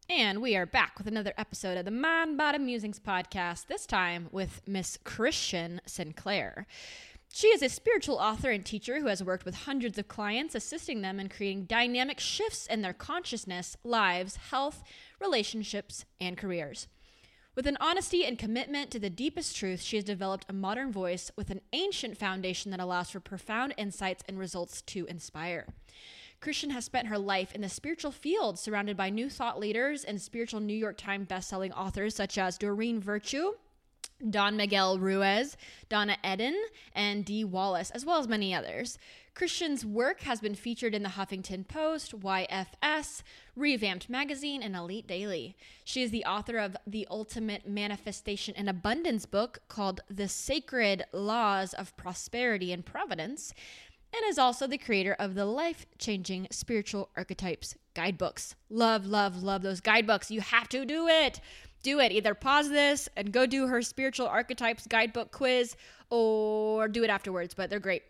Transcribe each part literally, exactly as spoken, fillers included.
And we are back with another episode of the Mind Body Musings podcast, this time with Miss Christian Sinclair. She is a spiritual author and teacher who has worked with hundreds of clients, assisting them in creating dynamic shifts in their consciousness, lives, health, relationships, and careers. With an honesty and commitment to the deepest truth, she has developed a modern voice with an ancient foundation that allows for profound insights and results to inspire. Christian has spent her life in the spiritual field, surrounded by new thought leaders and spiritual New York Times bestselling authors such as Doreen Virtue, Don Miguel Ruiz, Donna Eden, and Dee Wallace, as well as many others. Christian's work has been featured in the Huffington Post, Y F S, Revamped Magazine, and Elite Daily. She is the author of the Ultimate Manifestation and Abundance book called The Sacred Laws of Prosperity and Providence, and is also the creator of the Life-Changing Spiritual Archetypes guidebooks. Love, love, love those guidebooks. You have to do it. Do it. Either pause this and go do her Spiritual Archetypes guidebook quiz, or do it afterwards, but they're great.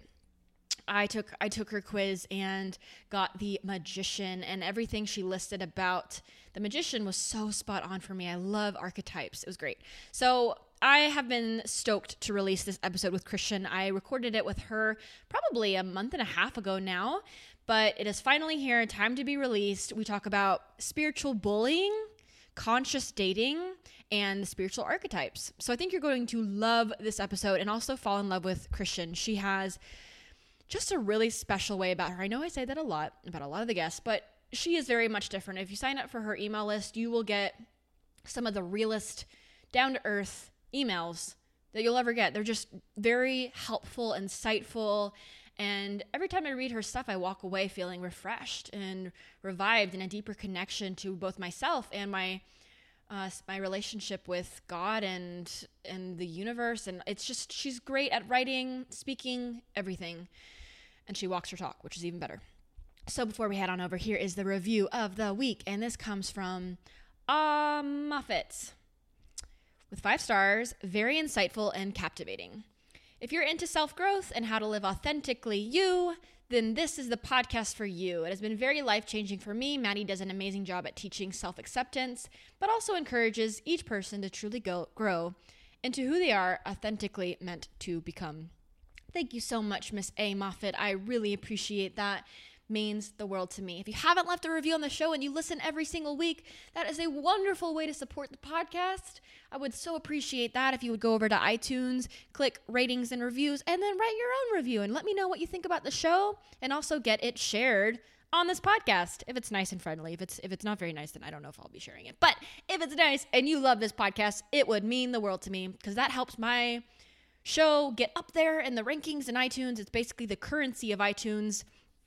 I took I took her quiz and got the Magician, and everything she listed about the Magician was so spot on for me. I love archetypes. It was great. So I have been stoked to release this episode with Christian. I recorded it with her probably a month and a half ago now, but it is finally here, time to be released. We talk about spiritual bullying, conscious dating, and spiritual archetypes. So I think you're going to love this episode and also fall in love with Christian. She has just a really special way about her. I know I say that a lot about a lot of the guests, but she is very much different. If you sign up for her email list, you will get some of the realest, down-to-earth emails that you'll ever get. They're just very helpful, insightful, and every time I read her stuff, I walk away feeling refreshed and revived in a deeper connection to both myself and my uh, my relationship with God and and the universe. And it's just, she's great at writing, speaking, everything. And she walks her talk, which is even better. So before we head on over, here is the review of the week. And this comes from Ah Muffet. With five stars, very insightful and captivating. If you're into self-growth and how to live authentically you, then this is the podcast for you. It has been very life-changing for me. Maddie does an amazing job at teaching self-acceptance, but also encourages each person to truly go, grow into who they are authentically meant to become. Thank you so much, Miss A. Moffitt. I really appreciate that. Means the world to me. If you haven't left a review on the show and you listen every single week, that is a wonderful way to support the podcast. I would so appreciate that if you would go over to iTunes, click ratings and reviews, and then write your own review and let me know what you think about the show, and also get it shared on this podcast if it's nice and friendly. If it's if it's not very nice, then I don't know if I'll be sharing it. But if it's nice and you love this podcast, it would mean the world to me, because that helps my show get up there in the rankings in iTunes. It's basically the currency of iTunes.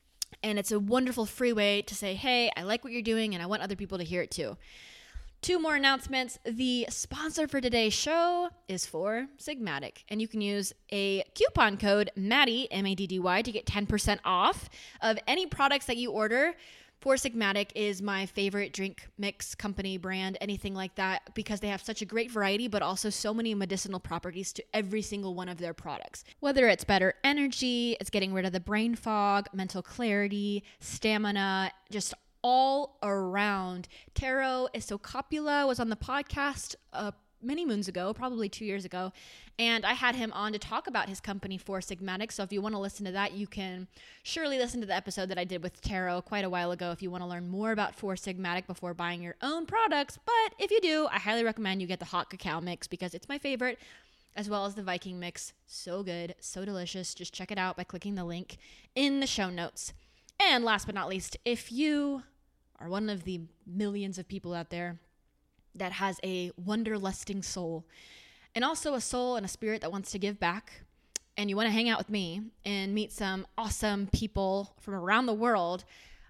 And it's a wonderful free way to say, hey, I like what you're doing and I want other people to hear it too. Two more announcements. The sponsor for today's show is Four Sigmatic. And you can use a coupon code Maddie, M A D D Y, to get ten percent off of any products that you order. Four Sigmatic is my favorite drink mix company brand, anything like that, because they have such a great variety, but also so many medicinal properties to every single one of their products. Whether it's better energy, it's getting rid of the brain fog, mental clarity, stamina, just all around. Taro Isokopula was on the podcast uh, many moons ago, probably two years ago, and I had him on to talk about his company, Four Sigmatic. So if you want to listen to that, you can surely listen to the episode that I did with Taro quite a while ago if you want to learn more about Four Sigmatic before buying your own products. But if you do, I highly recommend you get the hot cacao mix because it's my favorite, as well as the Viking mix. So good, so delicious. Just check it out by clicking the link in the show notes. And last but not least, if you are one of the millions of people out there that has a wanderlusting soul, and also a soul and a spirit that wants to give back, and you want to hang out with me and meet some awesome people from around the world,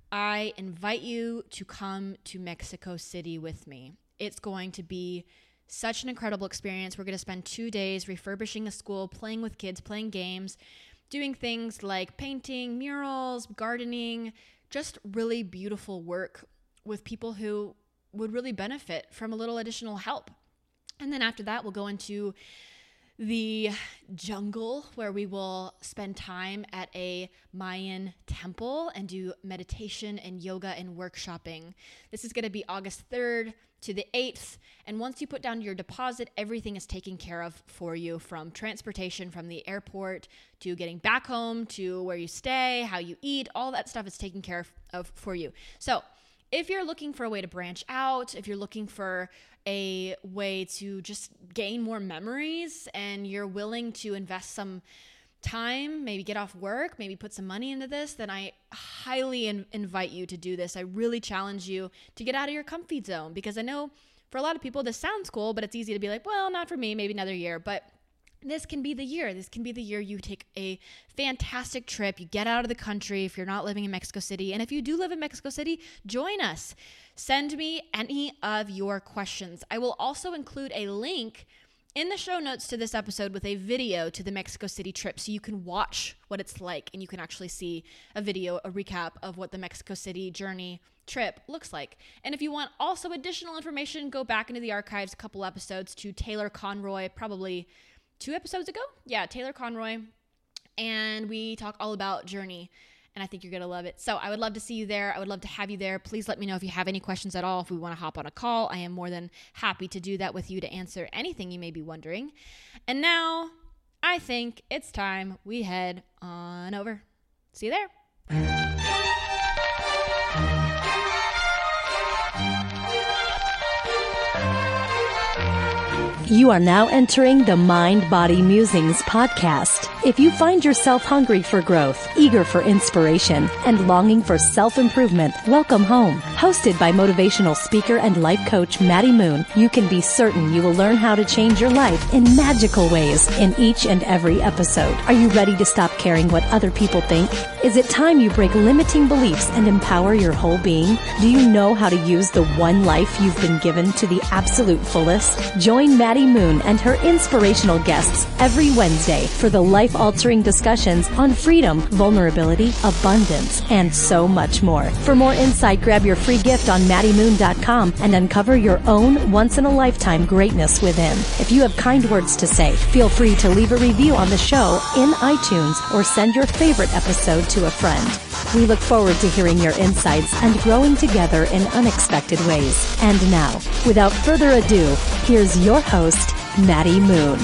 I invite you to come to Mexico City with me. It's going to be such an incredible experience. We're going to spend two days refurbishing a school, playing with kids, playing games, doing things like painting, murals, gardening, just really beautiful work with people who would really benefit from a little additional help. And then after that, we'll go into the jungle where we will spend time at a Mayan temple and do meditation and yoga and workshopping. This is going to be August third to the eighth. And once you put down your deposit, everything is taken care of for you, from transportation from the airport to getting back home to where you stay, how you eat, all that stuff is taken care of, of for you. So if you're looking for a way to branch out, if you're looking for a way to just gain more memories and you're willing to invest some time, maybe get off work, maybe put some money into this, then I highly in- invite you to do this. I really challenge you to get out of your comfort zone, because I know for a lot of people this sounds cool, but it's easy to be like, well, not for me, maybe another year. But this can be the year. This can be the year you take a fantastic trip. You get out of the country if you're not living in Mexico City. And if you do live in Mexico City, join us. Send me any of your questions. I will also include a link in the show notes to this episode with a video to the Mexico City trip, so you can watch what it's like and you can actually see a video, a recap of what the Mexico City journey trip looks like. And if you want also additional information, go back into the archives a couple episodes to Taylor Conroy, probably two episodes ago. Yeah, Taylor Conroy. And we talk all about journey. And I think you're going to love it. So I would love to see you there. I would love to have you there. Please let me know if you have any questions at all. If we want to hop on a call, I am more than happy to do that with you to answer anything you may be wondering. And now I think it's time we head on over. See you there. You are now entering the Mind Body Musings podcast. If you find yourself hungry for growth, eager for inspiration, and longing for self-improvement, welcome home. Hosted by motivational speaker and life coach Maddie Moon, you can be certain you will learn how to change your life in magical ways in each and every episode. Are you ready to stop caring what other people think? Is it time you break limiting beliefs and empower your whole being? Do you know how to use the one life you've been given to the absolute fullest? Join Maddie Moon and her inspirational guests every Wednesday for the life-altering discussions on freedom, vulnerability, abundance, and so much more. For more insight, grab your free gift on maddie moon dot com and uncover your own once-in-a-lifetime greatness within. If you have kind words to say, feel free to leave a review on the show in iTunes or send your favorite episode to a friend. We look forward to hearing your insights and growing together in unexpected ways. And now, without further ado, here's your host, Maddie Moon.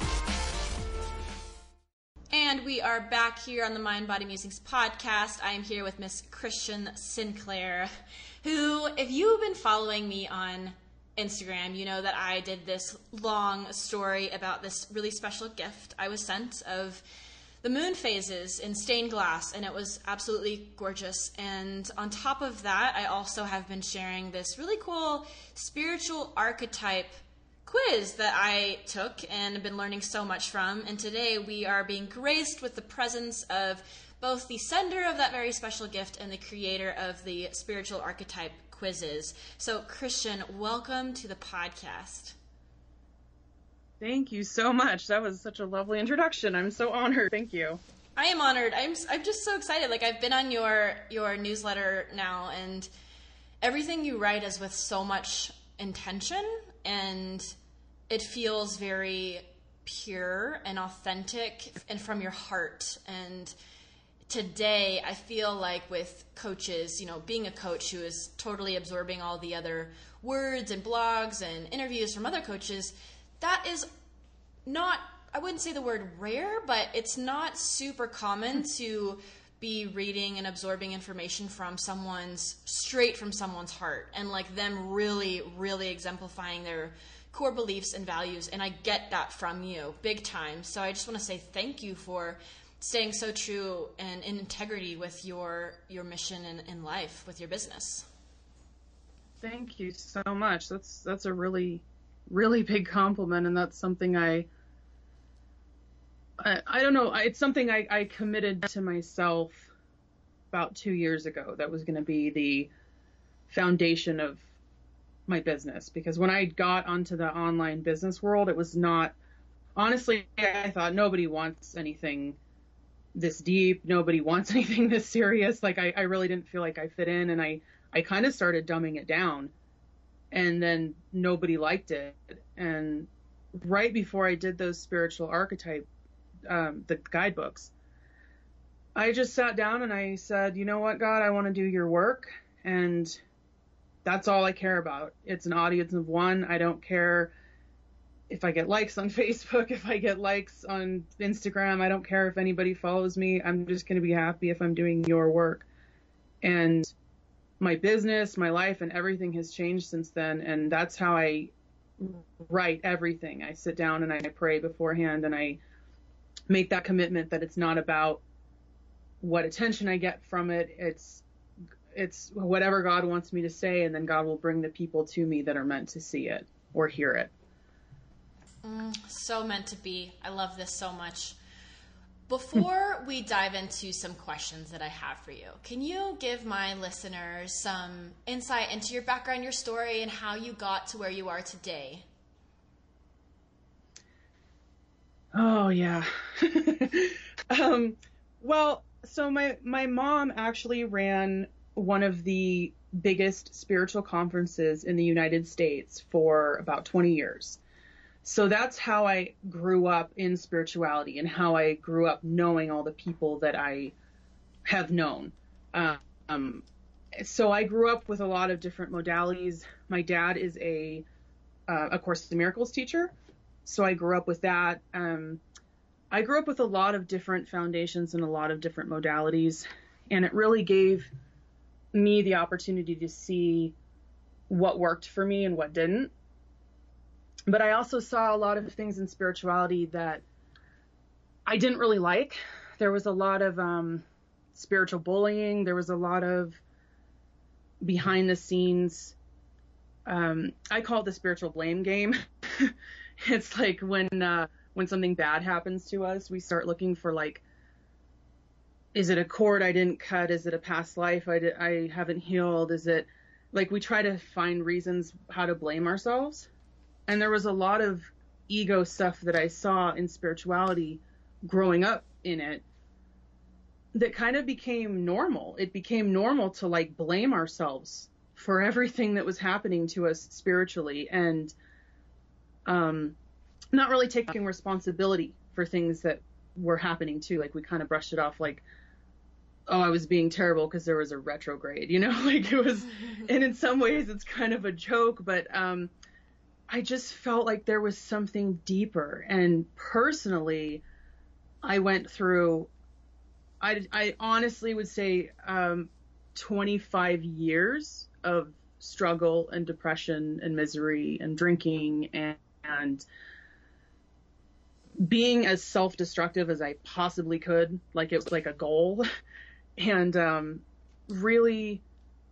And we are back here on the Mind Body Musings podcast. I am here with Miss Christian Sinclair, who, if you've been following me on Instagram, you know that I did this long story about this really special gift I was sent of the moon phases in stained glass, and it was absolutely gorgeous. And on top of that, I also have been sharing this really cool spiritual archetype quiz that I took and have been learning so much from. And today we are being graced with the presence of both the sender of that very special gift and the creator of the spiritual archetype quizzes. So Christian, welcome to the podcast. Thank you so much. That was such a lovely introduction. I'm so honored. Thank you. I am honored. I'm I'm just so excited. Like, I've been on your your newsletter now, and everything you write is with so much intention, and it feels very pure and authentic and from your heart. And today I feel like with coaches, you know, being a coach who is totally absorbing all the other words and blogs and interviews from other coaches, that is not, I wouldn't say the word rare, but it's not super common to be reading and absorbing information from someone's, straight from someone's heart, and like them really, really exemplifying their core beliefs and values. And I get that from you big time. So I just want to say thank you for staying so true and in integrity with your, your mission in, in life, with your business. Thank you so much. That's, that's a really, really big compliment, and that's something I, I, I don't know, it's something I, I committed to myself about two years ago. That was going to be the foundation of my business, because when I got onto the online business world, it was not, honestly, I thought nobody wants anything this deep, nobody wants anything this serious. Like, I, I really didn't feel like I fit in, and I, I kind of started dumbing it down. And then nobody liked it. And right before I did those spiritual archetype, um, the guidebooks, I just sat down and I said, you know what, God, I want to do your work. And that's all I care about. It's an audience of one. I don't care if I get likes on Facebook, if I get likes on Instagram. I don't care if anybody follows me. I'm just going to be happy if I'm doing your work. And my business, my life, and everything has changed since then. And that's how I write everything. I sit down and I pray beforehand, and I make that commitment that it's not about what attention I get from it. It's it's whatever God wants me to say, and then God will bring the people to me that are meant to see it or hear it. Mm, so meant to be. I love this so much. Before we dive into some questions that I have for you, can you give my listeners some insight into your background, your story, and how you got to where you are today? Oh, yeah. um, well, so my, my mom actually ran one of the biggest spiritual conferences in the United States for about twenty years. So that's how I grew up in spirituality, and how I grew up knowing all the people that I have known. Um, so I grew up with a lot of different modalities. My dad is a, uh, a Course in Miracles teacher. So I grew up with that. Um, I grew up with a lot of different foundations and a lot of different modalities. And it really gave me the opportunity to see what worked for me and what didn't. But I also saw a lot of things in spirituality that I didn't really like. There was a lot of um, spiritual bullying. There was a lot of behind the scenes. Um, I call it the spiritual blame game. It's like when uh, when something bad happens to us, we start looking for, like, is it a cord I didn't cut? Is it a past life I, did, I haven't healed? Is it, like, we try to find reasons how to blame ourselves. And there was a lot of ego stuff that I saw in spirituality growing up in it that kind of became normal. It became normal to, like, blame ourselves for everything that was happening to us spiritually, and um, not really taking responsibility for things that were happening too. Like, we kind of brushed it off like, oh, I was being terrible because there was a retrograde, you know, like it was, and in some ways it's kind of a joke, but um, I just felt like there was something deeper. And personally, I went through, I, I honestly would say um, twenty-five years of struggle and depression and misery and drinking and, and being as self-destructive as I possibly could. Like, it was like a goal. And um, really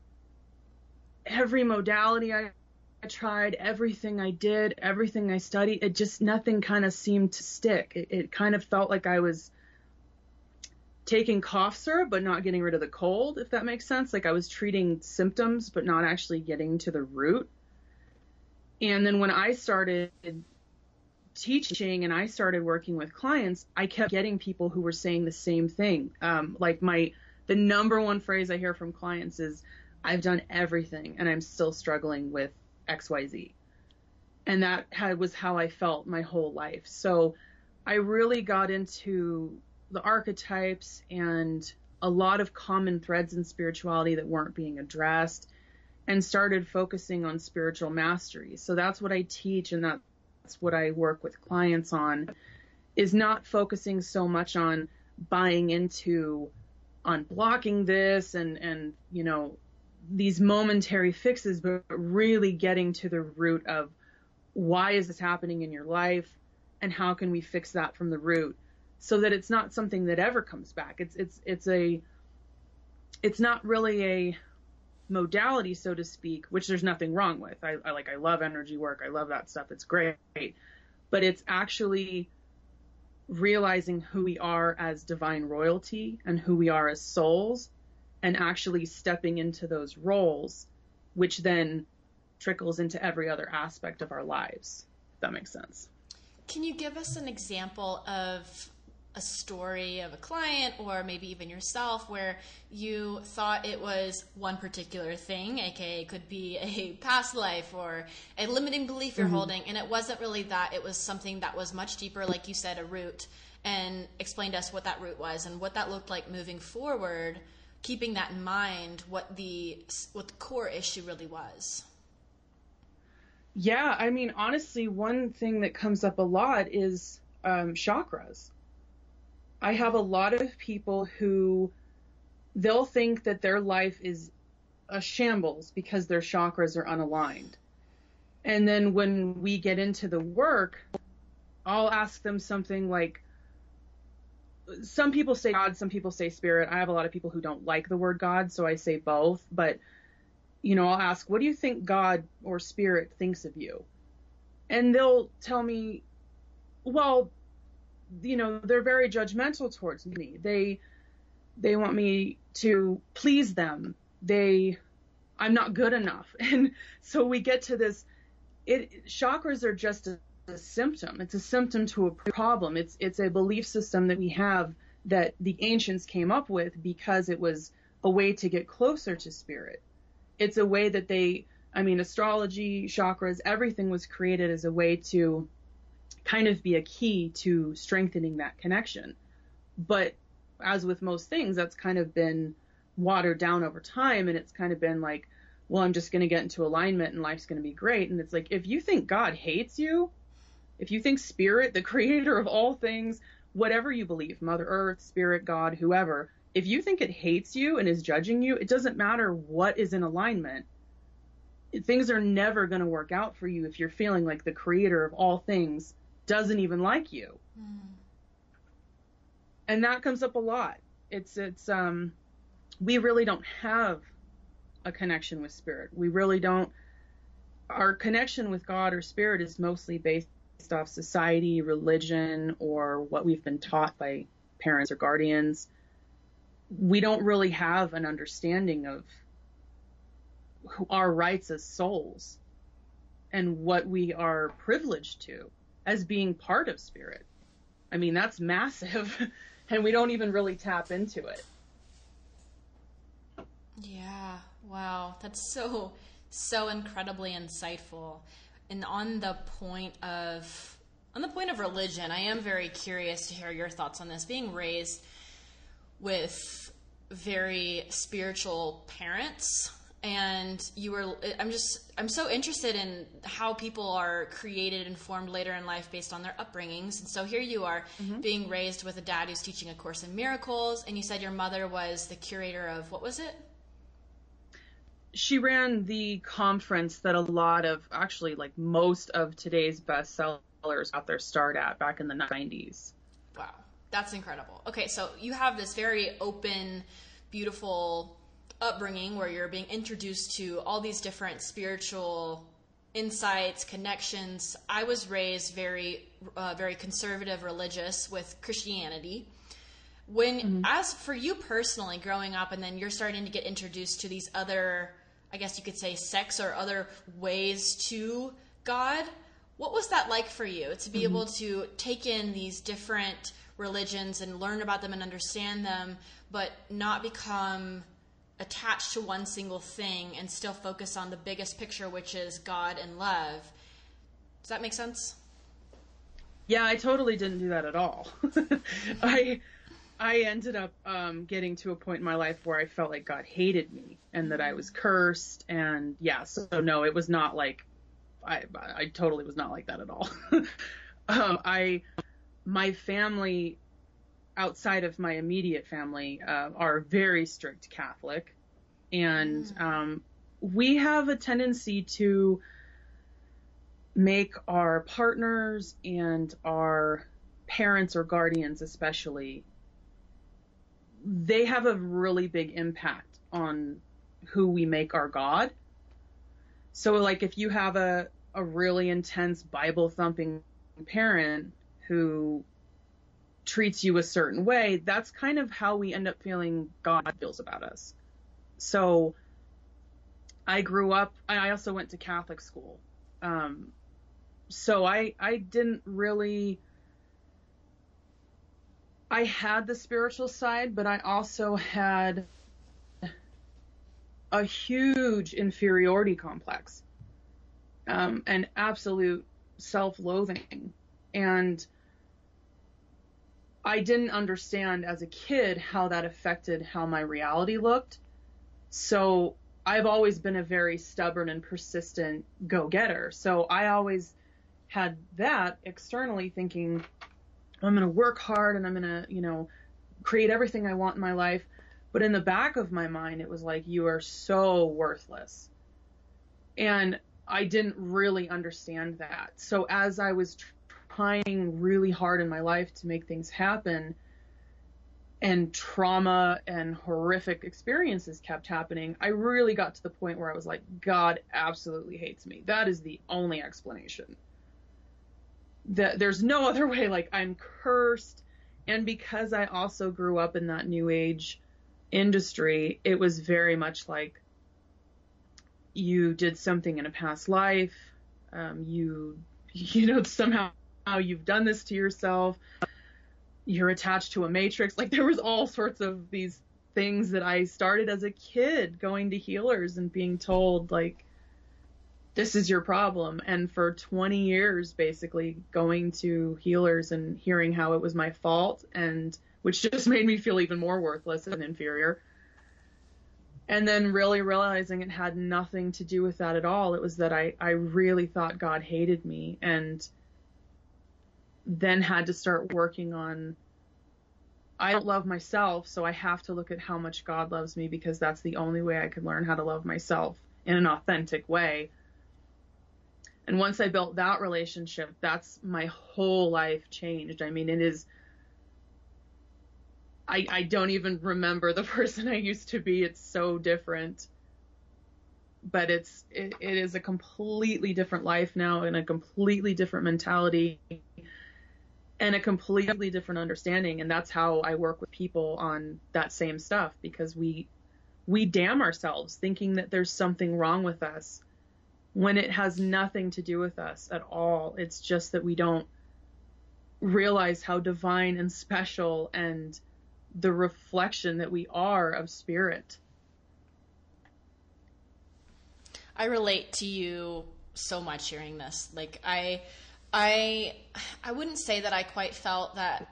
every modality I I tried, everything I did, everything I studied, it just, nothing kind of seemed to stick. It, it kind of felt like I was taking cough syrup, but not getting rid of the cold, if that makes sense. Like, I was treating symptoms, but not actually getting to the root. And then when I started teaching and I started working with clients, I kept getting people who were saying the same thing. Um, like my, the number one phrase I hear from clients is, I've done everything and I'm still struggling with X Y Z. And that had, was how I felt my whole life. So I really got into the archetypes and a lot of common threads in spirituality that weren't being addressed, and started focusing on spiritual mastery. So that's what I teach, and that's what I work with clients on, is not focusing so much on buying into, on blocking this and, and, you know, these momentary fixes, but really getting to the root of why is this happening in your life and how can we fix that from the root, so that it's not something that ever comes back. It's, it's, it's a, it's not really a modality, so to speak, which there's nothing wrong with. I, I like, I love energy work. I love that stuff. It's great, but it's actually realizing who we are as divine royalty and who we are as souls, and actually stepping into those roles, which then trickles into every other aspect of our lives, if that makes sense. Can you give us an example of a story of a client or maybe even yourself where you thought it was one particular thing, aka it could be a past life or a limiting belief you're mm-hmm. holding, and it wasn't really that, it was something that was much deeper, like you said, a root, and explain to us what that root was and what that looked like moving forward, keeping that in mind, what the what the core issue really was. Yeah, I mean, honestly, one thing that comes up a lot is um, chakras. I have a lot of people who they'll think that their life is a shambles because their chakras are unaligned. And then when we get into the work, I'll ask them something like, some people say God, some people say spirit. I have a lot of people who don't like the word God, so I say both. But, you know, I'll ask, what do you think God or spirit thinks of you? And they'll tell me, well, you know, they're very judgmental towards me. They, they want me to please them. They, I'm not good enough. And so we get to this, it, chakras are just a, a symptom. It's a symptom to a problem. It's, it's a belief system that we have that the ancients came up with because it was a way to get closer to spirit. It's a way that they, I mean, astrology, chakras, everything was created as a way to kind of be a key to strengthening that connection. But as with most things, that's kind of been watered down over time, and it's kind of been like, well, I'm just going to get into alignment and life's going to be great. And it's like, if you think God hates you, if you think spirit, the creator of all things, whatever you believe, Mother Earth, spirit, God, whoever, if you think it hates you and is judging you, it doesn't matter what is in alignment. Things are never going to work out for you if you're feeling like the creator of all things doesn't even like you. Mm. And that comes up a lot. It's, it's, um, we really don't have a connection with spirit. We really don't. Our connection with God or spirit is mostly based off society, religion, or what we've been taught by parents or guardians. We don't really have an understanding of our rights as souls and what we are privileged to as being part of spirit. I mean, that's massive, and we don't even really tap into it. Yeah, wow. That's so, so incredibly insightful. And on the point of, on the point of religion, I am very curious to hear your thoughts on this. Being raised with very spiritual parents, and you were, I'm just, I'm so interested in how people are created and formed later in life based on their upbringings. And so here you are mm-hmm. being raised with a dad who's teaching A Course in Miracles, and you said your mother was the curator of, what was it? She ran the conference that a lot of, actually like most of today's bestsellers got their start at back in the nineties. Wow. That's incredible. Okay. So you have this very open, beautiful upbringing where you're being introduced to all these different spiritual insights, connections. I was raised very, uh, very conservative, religious with Christianity. When, mm-hmm. as for you personally, growing up, and then you're starting to get introduced to these other, I guess you could say, sects or other ways to God, what was that like for you to be mm-hmm. able to take in these different religions and learn about them and understand them, but not become attached to one single thing and still focus on the biggest picture, which is God and love? Does that make sense? Yeah, I totally didn't do that at all. I I ended up um, getting to a point in my life where I felt like God hated me and that I was cursed. And yeah, so no, it was not like, I I totally was not like that at all. um, I, my family, outside of my immediate family, uh, are very strict Catholic. And mm. um, we have a tendency to make our partners and our parents or guardians especially, they have a really big impact on who we make our God. So like if you have a, a really intense Bible thumping parent who treats you a certain way, that's kind of how we end up feeling God feels about us. So I grew up, I also went to Catholic school. Um, so I, I didn't really I had the spiritual side, but I also had a huge inferiority complex, um, and absolute self-loathing. And I didn't understand as a kid how that affected how my reality looked. So I've always been a very stubborn and persistent go-getter. So I always had that externally, thinking I'm going to work hard and I'm going to, you know, create everything I want in my life. But in the back of my mind, it was like, you are so worthless. And I didn't really understand that. So as I was trying really hard in my life to make things happen, and trauma and horrific experiences kept happening, I really got to the point where I was like, God absolutely hates me. That is the only explanation. That there's no other way. Like, I'm cursed. And because I also grew up in that new age industry, it was very much like, you did something in a past life. Um, you, you know, somehow you've done this to yourself. You're attached to a matrix. Like, there was all sorts of these things that I started as a kid going to healers and being told, like, this is your problem. And for twenty years, basically going to healers and hearing how it was my fault, and which just made me feel even more worthless and inferior. And then really realizing it had nothing to do with that at all. It was that I, I really thought God hated me, and then had to start working on, I don't love myself, so I have to look at how much God loves me, because that's the only way I could learn how to love myself in an authentic way. And once I built that relationship, that's my whole life changed. I mean, it is, I, I don't even remember the person I used to be. It's so different. But it's it, it is a completely different life now, and a completely different mentality, and a completely different understanding. And that's how I work with people on that same stuff, because we we damn ourselves thinking that there's something wrong with us when it has nothing to do with us at all. It's just that we don't realize how divine and special and the reflection that we are of spirit. I relate to you so much hearing this. Like, I, I, I wouldn't say that I quite felt that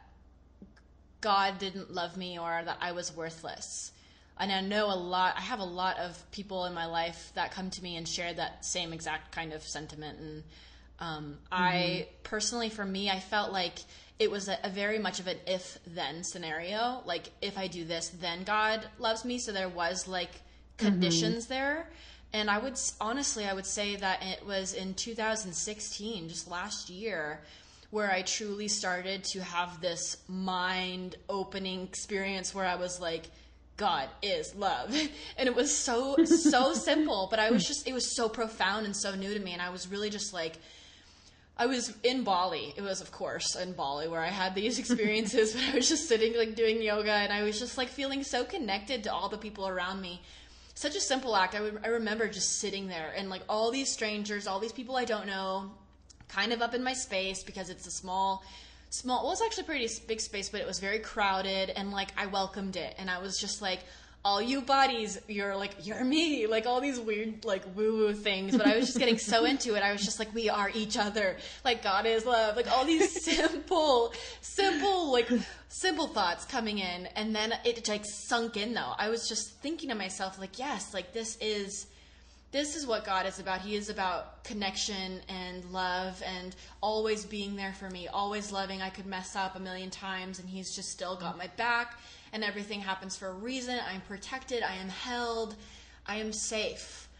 God didn't love me or that I was worthless. And I know a lot, I have a lot of people in my life that come to me and share that same exact kind of sentiment. And um, mm-hmm. I personally, for me, I felt like it was a, a very much of an if-then scenario. Like, if I do this, then God loves me. So there was like conditions mm-hmm. there. And I would, honestly, I would say that it was in two thousand sixteen, just last year, where I truly started to have this mind-opening experience where I was like, God is love. And it was so, so simple, but I was just, it was so profound and so new to me. And I was really just like, I was in Bali. It was, of course, in Bali where I had these experiences, but I was just sitting, like, doing yoga, and I was just, like, feeling so connected to all the people around me. Such a simple act. I, would, I remember just sitting there, and, like, all these strangers, all these people I don't know, kind of up in my space, because it's a small, small, well, it's actually a pretty big space, but it was very crowded, and, like, I welcomed it, and I was just like, all you bodies, you're like, you're me, like all these weird, like, woo-woo things, but I was just getting so into it. I was just like, we are each other, like, God is love, like, all these simple, simple, like, simple thoughts coming in, and then it, like, sunk in, though. I was just thinking to myself, like, yes, like, this is, this is what God is about. He is about connection and love and always being there for me, always loving. I could mess up a million times, and He's just still got my back. And everything happens for a reason. I'm protected. I am held. I am safe.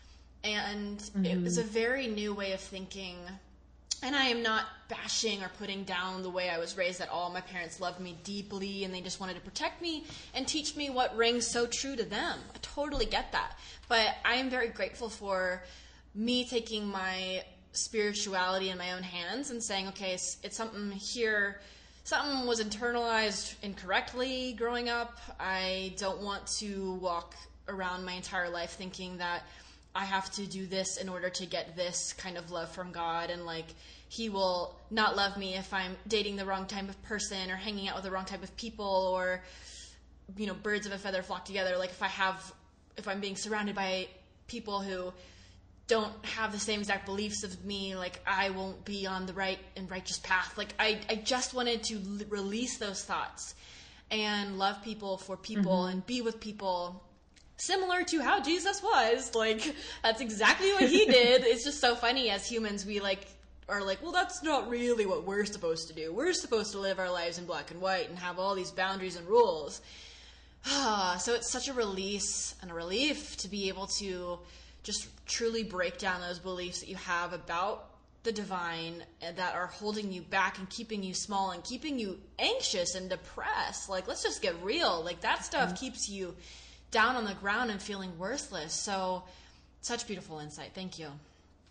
And mm-hmm. it was a very new way of thinking. And I am not bashing or putting down the way I was raised at all. My parents loved me deeply, and they just wanted to protect me and teach me what rings so true to them. I totally get that. But I am very grateful for me taking my spirituality in my own hands and saying, okay, it's, it's something here. Something was internalized incorrectly growing up. I don't want to walk around my entire life thinking that I have to do this in order to get this kind of love from God, and like he will not love me if I'm dating the wrong type of person or hanging out with the wrong type of people, or, you know, birds of a feather flock together. Like if I have, if I'm being surrounded by people who don't have the same exact beliefs of me, like I won't be on the right and righteous path. Like I, I just wanted to l- release those thoughts and love people for people mm-hmm. and be with people similar to how Jesus was. Like, that's exactly what he did. It's just so funny as humans, we like are like, well, that's not really what we're supposed to do. We're supposed to live our lives in black and white and have all these boundaries and rules. So it's such a release and a relief to be able to just truly break down those beliefs that you have about the divine that are holding you back and keeping you small and keeping you anxious and depressed. Like, let's just get real. Like, that stuff mm-hmm. keeps you down on the ground and feeling worthless. So such beautiful insight. Thank you.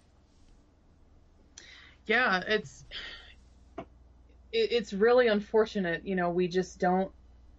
Yeah, it's it, it's really unfortunate. You know, we just don't,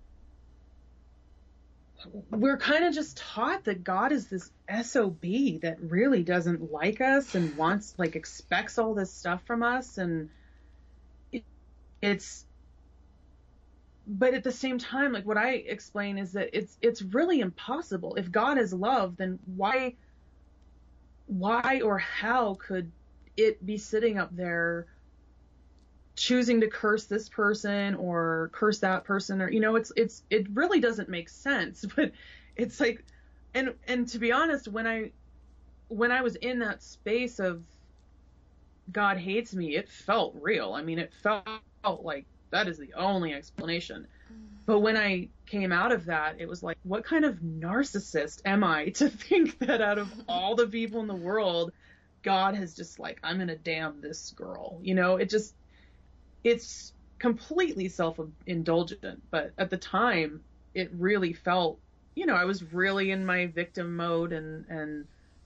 we're kind of just taught that God is this S O B that really doesn't like us and wants, like, expects all this stuff from us. And it, it's, but at the same time, like what I explain is that it's, it's really impossible. If God is love, then why, why or how could it be sitting up there choosing to curse this person or curse that person? Or, you know, it's, it's, it really doesn't make sense. But it's like, and, and to be honest, when I, when I was in that space of God hates me, it felt real. I mean, it felt like that is the only explanation. But when I came out of that, it was like, what kind of narcissist am I to think that out of all the people in the world, God has just like, I'm going to damn this girl. You know, it just, it's completely self-indulgent. But at the time, it really felt, you know, I was really in my victim mode, and, and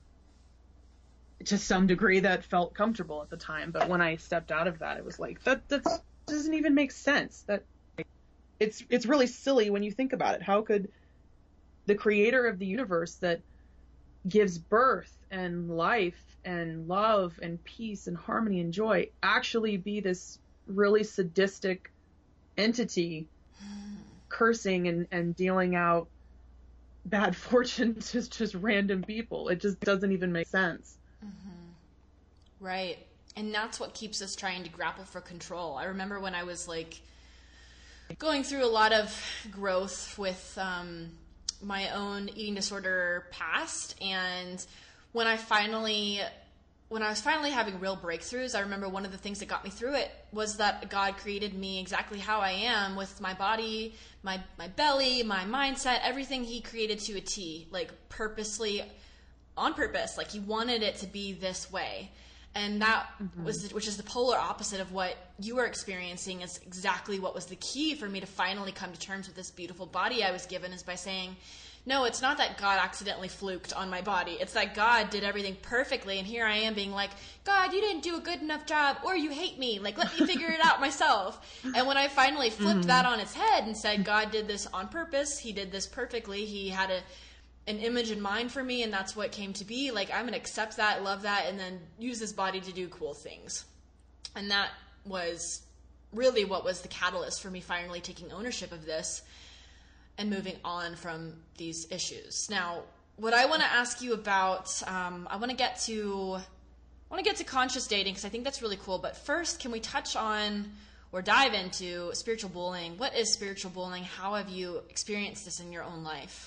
to some degree that felt comfortable at the time. But when I stepped out of that, it was like, that, that doesn't even make sense. That it's, it's really silly when you think about it. How could the creator of the universe that gives birth and life and love and peace and harmony and joy actually be this really sadistic entity cursing and, and dealing out bad fortune to just random people? It just doesn't even make sense. Mm-hmm. Right. And that's what keeps us trying to grapple for control. I remember when I was like going through a lot of growth with um, my own eating disorder past, and when I finally, when I was finally having real breakthroughs, I remember one of the things that got me through it was that God created me exactly how I am, with my body, my, my belly, my mindset, everything he created to a T, like purposely, on purpose. Like he wanted it to be this way. And that mm-hmm. was, which is the polar opposite of what you were experiencing, is exactly what was the key for me to finally come to terms with this beautiful body I was given, is by saying, no, it's not that God accidentally fluked on my body. It's that God did everything perfectly. And here I am being like, God, you didn't do a good enough job, or you hate me. Like, let me figure it out myself. And when I finally flipped mm-hmm. that on its head and said, God did this on purpose, he did this perfectly, he had a, an image in mind for me, and that's what came to be. Like, I'm going to accept that, love that, and then use this body to do cool things. And that was really what was the catalyst for me finally taking ownership of this and moving on from these issues. Now, what I want to ask you about, um, I want to get to, I want to get to conscious dating, because I think that's really cool. But first, can we touch on or dive into spiritual bullying? What is spiritual bullying? How have you experienced this in your own life?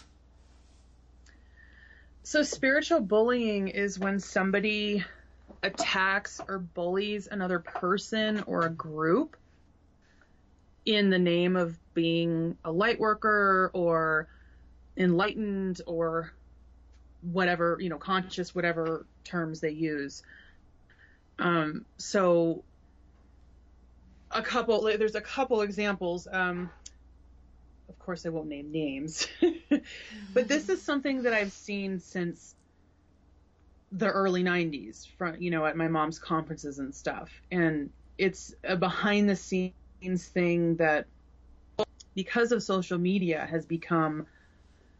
So spiritual bullying is when somebody attacks or bullies another person or a group in the name of being a light worker or enlightened or whatever, you know, conscious, whatever terms they use. Um, so a couple, there's a couple examples. Um, of course, I won't name names, but this is something that I've seen since the early nineties, from, you know, at my mom's conferences and stuff. And it's a behind the scenes thing that, because of social media, has become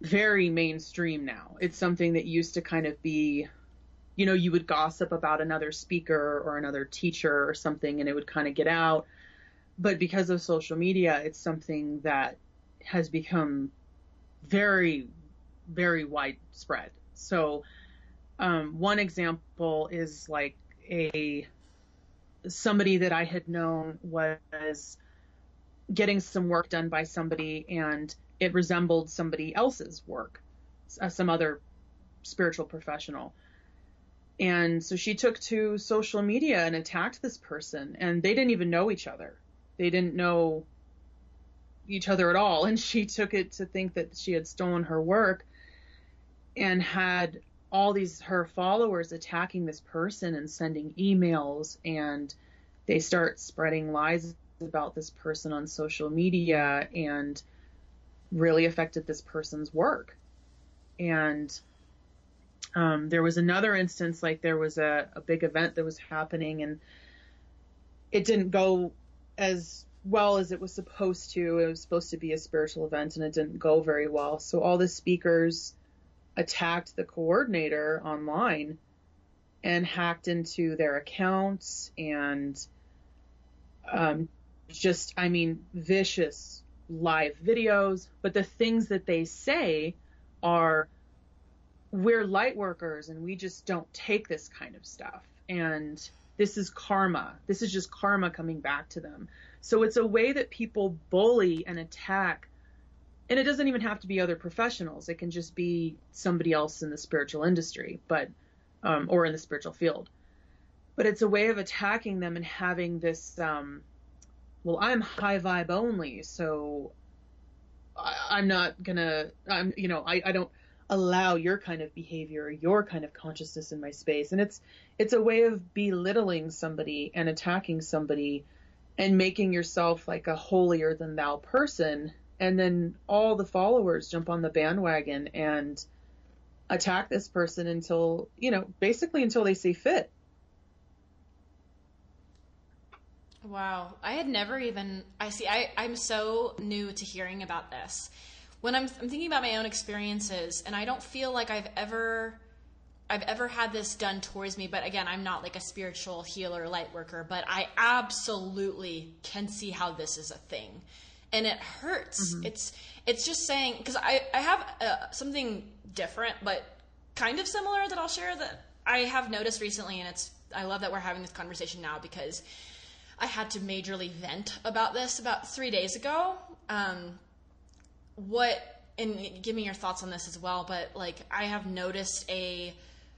very mainstream now. It's something that used to kind of be, you know, you would gossip about another speaker or another teacher or something and it would kind of get out. But because of social media, it's something that has become very, very widespread. So um, one example is like a somebody that I had known was getting some work done by somebody and it resembled somebody else's work, uh, some other spiritual professional. And so she took to social media and attacked this person, and they didn't even know each other. They didn't know each other at all. And she took it to think that she had stolen her work and had all these, her followers attacking this person and sending emails, and they start spreading lies about this person on social media and really affected this person's work. And um, there was another instance, like there was a, a big event that was happening and it didn't go as well as it was supposed to. It was supposed to be a spiritual event and it didn't go very well. So all the speakers attacked the coordinator online and hacked into their accounts and um, just, I mean, vicious live videos. But the things that they say are, we're light workers and we just don't take this kind of stuff. And this is karma. This is just karma coming back to them. So it's a way that people bully and attack. And it doesn't even have to be other professionals. It can just be somebody else in the spiritual industry, but, um, or in the spiritual field. But it's a way of attacking them and having this, um, well, I'm high vibe only, so I, I'm not gonna, I'm, you know, I, I don't allow your kind of behavior, your kind of consciousness in my space. And it's, it's a way of belittling somebody and attacking somebody and making yourself like a holier than thou person. And then all the followers jump on the bandwagon and attack this person until, you know, basically until they see fit. Wow. I had never even, I see, I, I'm so new to hearing about this. When I'm, I'm thinking about my own experiences, and I don't feel like I've ever, I've ever had this done towards me, but again, I'm not like a spiritual healer, light worker, but I absolutely can see how this is a thing. And it hurts. Mm-hmm. It's, it's just saying, because I, I have uh, something different, but kind of similar that I'll share that I have noticed recently. And it's, I love that we're having this conversation now because I had to majorly vent about this about three days ago. Um, what, and give me your thoughts on this as well, but like I have noticed a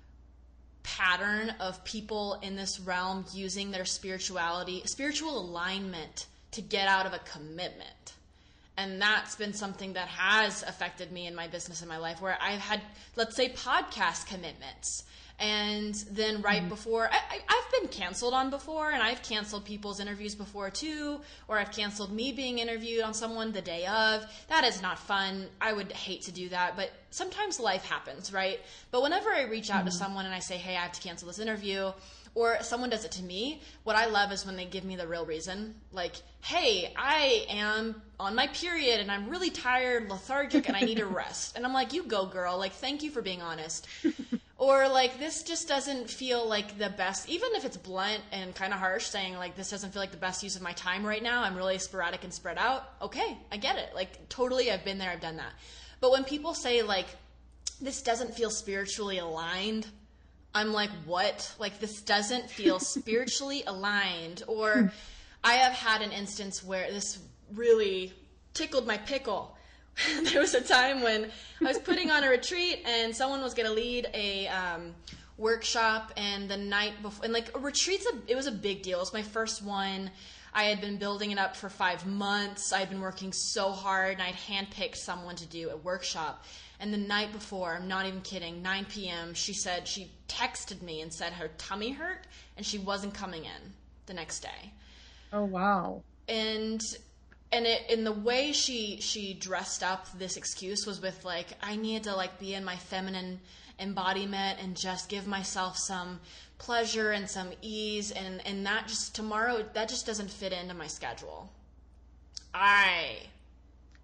pattern of people in this realm using their spirituality, spiritual alignment to get out of a commitment. And that's been something that has affected me in my business and my life, where I've had, let's say, podcast commitments. And then right mm-hmm. before, I, I, I've been canceled on before, and I've canceled people's interviews before too, or I've canceled me being interviewed on someone the day of. That is not fun. I would hate to do that, but sometimes life happens, right? But whenever I reach out mm-hmm. to someone and I say, hey, I have to cancel this interview, or someone does it to me, what I love is when they give me the real reason. Like, hey, I am on my period and I'm really tired, lethargic, and I need a rest. And I'm like, you go, girl. Like, thank you for being honest. Or like, this just doesn't feel like the best, even if it's blunt and kind of harsh, saying like, this doesn't feel like the best use of my time right now. I'm really sporadic and spread out. Okay, I get it. Like, totally, I've been there, I've done that. But when people say like, this doesn't feel spiritually aligned, I'm like, what? Like, this doesn't feel spiritually aligned. Or I have had an instance where this really tickled my pickle. There was a time when I was putting on a retreat and someone was going to lead a um, workshop, and the night before, and like a retreat's, a, it was a big deal. It was my first one. I had been building it up for five months. I had been working so hard, and I'd handpicked someone to do a workshop. And the night before, I'm not even kidding, nine p.m., she said, she texted me and said her tummy hurt and she wasn't coming in the next day. Oh, wow. And and it, in the way she she dressed up this excuse was with like, I need to like be in my feminine embodiment and just give myself some pleasure and some ease. And, and that just tomorrow, that just doesn't fit into my schedule. I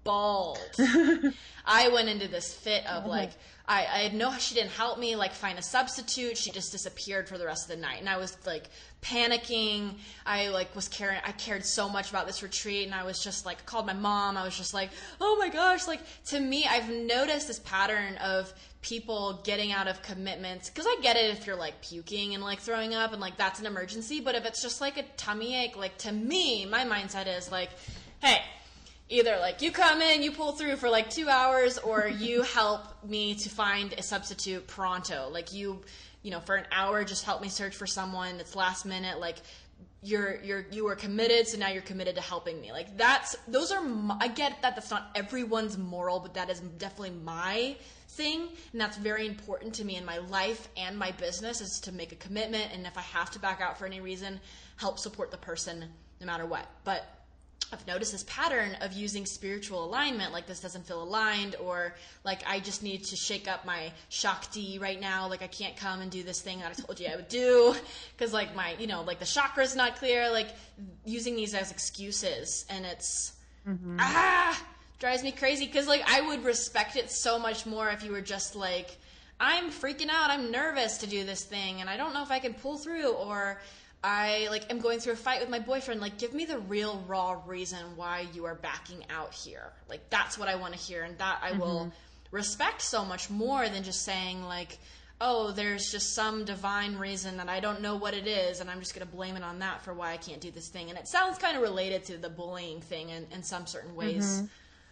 bawled. I went into this fit of like, I, I know she didn't help me like find a substitute. She just disappeared for the rest of the night. And I was like panicking. I like was caring. I cared so much about this retreat. And I was just like, called my mom. I was just like, oh my gosh. Like to me, I've noticed this pattern of people getting out of commitments. Cause I get it if you're like puking and like throwing up and like that's an emergency. But if it's just like a tummy ache, like to me, my mindset is like, hey, either like you come in, you pull through for like two hours or you help me to find a substitute pronto. Like you, you know, for an hour, just help me search for someone that's last minute. Like you're, you're, you were committed. So now you're committed to helping me. Like that's, those are, my, I get that that's not everyone's moral, but that is definitely my thing. And that's very important to me in my life and my business is to make a commitment. And if I have to back out for any reason, help support the person no matter what. But I've noticed this pattern of using spiritual alignment, like this doesn't feel aligned, or like I just need to shake up my Shakti right now, like I can't come and do this thing that I told you I would do, because like my, you know, like the chakra's not clear, like using these as excuses, and it's, mm-hmm. ah, drives me crazy, because like I would respect it so much more if you were just like, I'm freaking out, I'm nervous to do this thing, and I don't know if I can pull through, or I like am going through a fight with my boyfriend. Like, give me the real raw reason why you are backing out here. Like, that's what I want to hear, and that I mm-hmm. will respect so much more than just saying like, oh, there's just some divine reason that I don't know what it is, and I'm just going to blame it on that for why I can't do this thing. And it sounds kind of related to the bullying thing in, in some certain ways. Mm-hmm.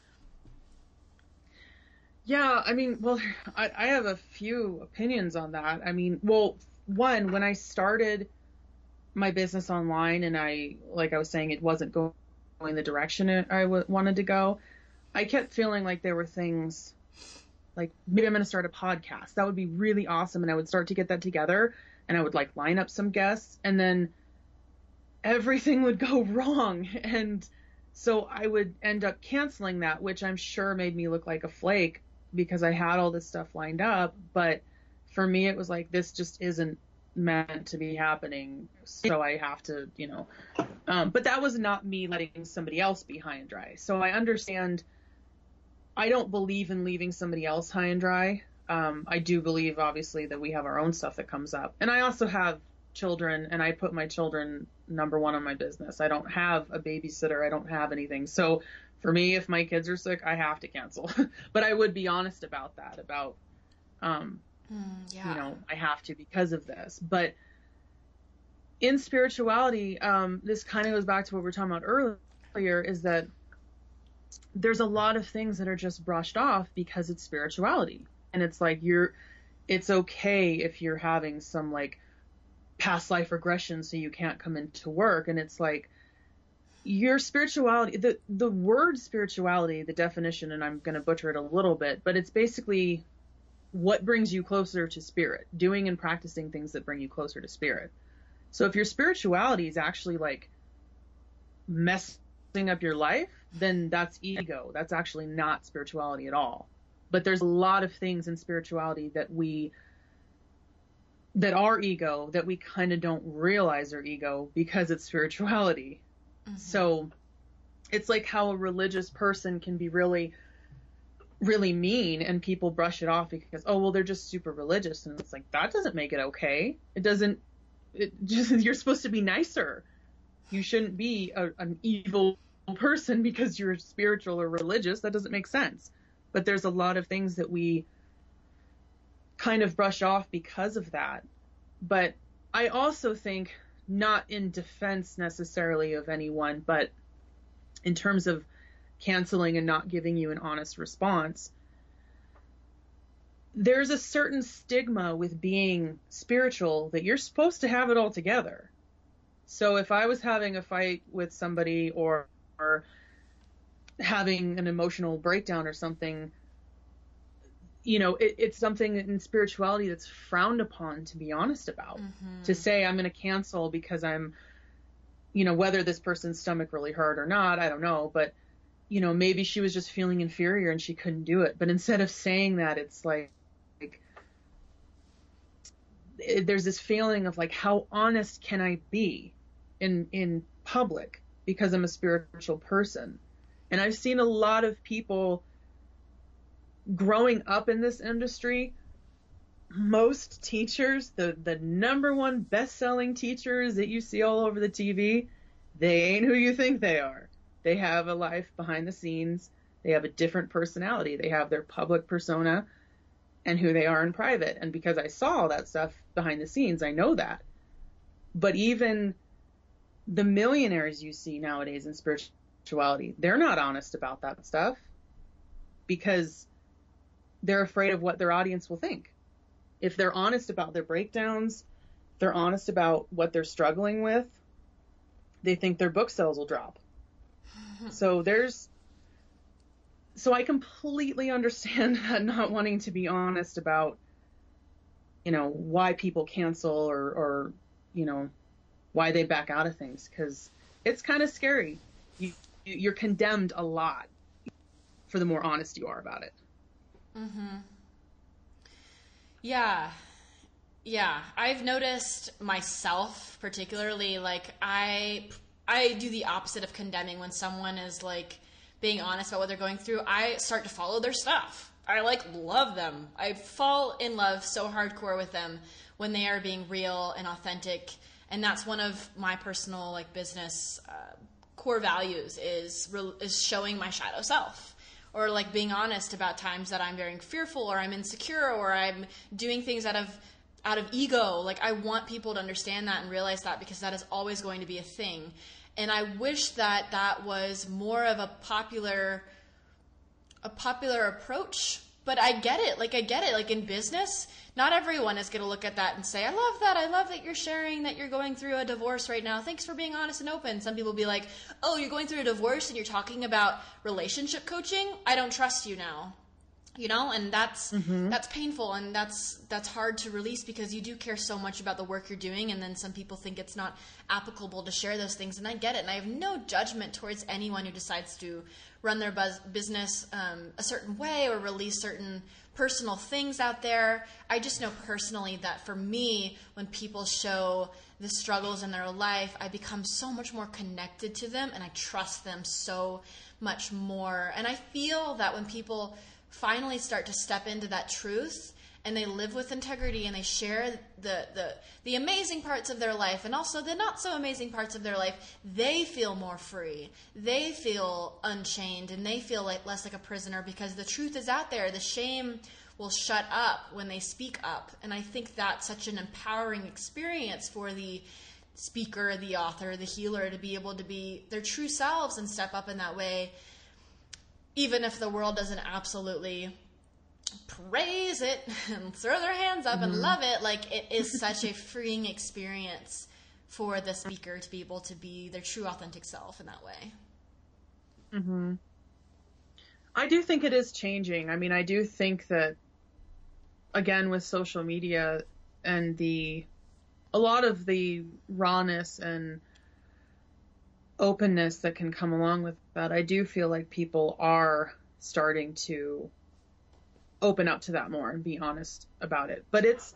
Yeah, I mean, well, I, I have a few opinions on that. I mean, well, one, when I started my business online and I, like I was saying, it wasn't going the direction I w- wanted to go, I kept feeling like there were things like, maybe I'm going to start a podcast. That would be really awesome. And I would start to get that together and I would like line up some guests and then everything would go wrong. And so I would end up canceling that, which I'm sure made me look like a flake because I had all this stuff lined up. But for me, it was like, this just isn't meant to be happening, so I have to, you know, um, but that was not me letting somebody else be high and dry. So I understand, I don't believe in leaving somebody else high and dry. Um, I do believe, obviously, that we have our own stuff that comes up. And I also have children, and I put my children number one on my business. I don't have a babysitter. I don't have anything. So for me, if my kids are sick, I have to cancel. But I would be honest about that, about, um, Mm, yeah. you know, I have to because of this. But in spirituality, um, this kind of goes back to what we were talking about earlier, is that there's a lot of things that are just brushed off because it's spirituality. And it's like, you're, it's okay if you're having some like past life regression so you can't come into work. And it's like, your spirituality, the, the word spirituality, the definition, and I'm going to butcher it a little bit, but it's basically what brings you closer to spirit, doing and practicing things that bring you closer to spirit. So if your spirituality is actually like messing up your life, then that's ego. That's actually not spirituality at all. But there's a lot of things in spirituality that we, that are ego, that we kind of don't realize are ego because it's spirituality. Mm-hmm. So it's like how a religious person can be really really mean and people brush it off because, oh, well, they're just super religious. And it's like, that doesn't make it okay. It doesn't, it just, you're supposed to be nicer. You shouldn't be a, an evil person because you're spiritual or religious. That doesn't make sense. But there's a lot of things that we kind of brush off because of that. But I also think, not in defense necessarily of anyone, but in terms of canceling and not giving you an honest response, there's a certain stigma with being spiritual that you're supposed to have it all together. So if I was having a fight with somebody or, or having an emotional breakdown or something, you know, it, it's something in spirituality that's frowned upon to be honest about. Mm-hmm. To say I'm going to cancel because I'm, you know, whether this person's stomach really hurt or not, I don't know, but you know, maybe she was just feeling inferior and she couldn't do it. But instead of saying that, it's like, like it, there's this feeling of like, how honest can I be in, in public because I'm a spiritual person? And I've seen a lot of people growing up in this industry. Most teachers, the, the number one best-selling teachers that you see all over the T V, they ain't who you think they are. They have a life behind the scenes. They have a different personality. They have their public persona and who they are in private. And because I saw all that stuff behind the scenes, I know that. But even the millionaires you see nowadays in spirituality, they're not honest about that stuff because they're afraid of what their audience will think. If they're honest about their breakdowns, they're honest about what they're struggling with, they think their book sales will drop. So there's, so I completely understand that not wanting to be honest about, you know, why people cancel or, or, you know, why they back out of things, because it's kind of scary. You, you're condemned a lot for the more honest you are about it. Mm-hmm. Yeah. Yeah. I've noticed myself particularly, like I, I do the opposite of condemning when someone is like being honest about what they're going through. I start to follow their stuff. I like love them. I fall in love so hardcore with them when they are being real and authentic. And that's one of my personal like business uh, core values is, is showing my shadow self. Or like being honest about times that I'm very fearful or I'm insecure or I'm doing things out of out of ego. Like I want people to understand that and realize that because that is always going to be a thing. And I wish that that was more of a popular a popular approach. But I get it. Like I get it. Like in business, not everyone is going to look at that and say, I love that. I love that you're sharing that you're going through a divorce right now. Thanks for being honest and open. Some people will be like, oh, you're going through a divorce and you're talking about relationship coaching? I don't trust you now. You know, and that's mm-hmm. that's painful and that's that's hard to release because you do care so much about the work you're doing, and then some people think it's not applicable to share those things, and I get it, and I have no judgment towards anyone who decides to run their buzz, business um, a certain way or release certain personal things out there. I just know personally that for me, when people show the struggles in their life, I become so much more connected to them and I trust them so much more. And I feel that when people finally start to step into that truth and they live with integrity and they share the, the the amazing parts of their life and also the not so amazing parts of their life, they feel more free. They feel unchained and they feel like less like a prisoner because the truth is out there. The shame will shut up when they speak up. And I think that's such an empowering experience for the speaker, the author, the healer to be able to be their true selves and step up in that way. Even if the world doesn't absolutely praise it and throw their hands up mm-hmm. and love it, like it is such a freeing experience for the speaker to be able to be their true authentic self in that way. Mm-hmm. I do think it is changing. I mean, I do think that, again, with social media and the, a lot of the rawness and openness that can come along with that, I do feel like people are starting to open up to that more and be honest about it. But it's,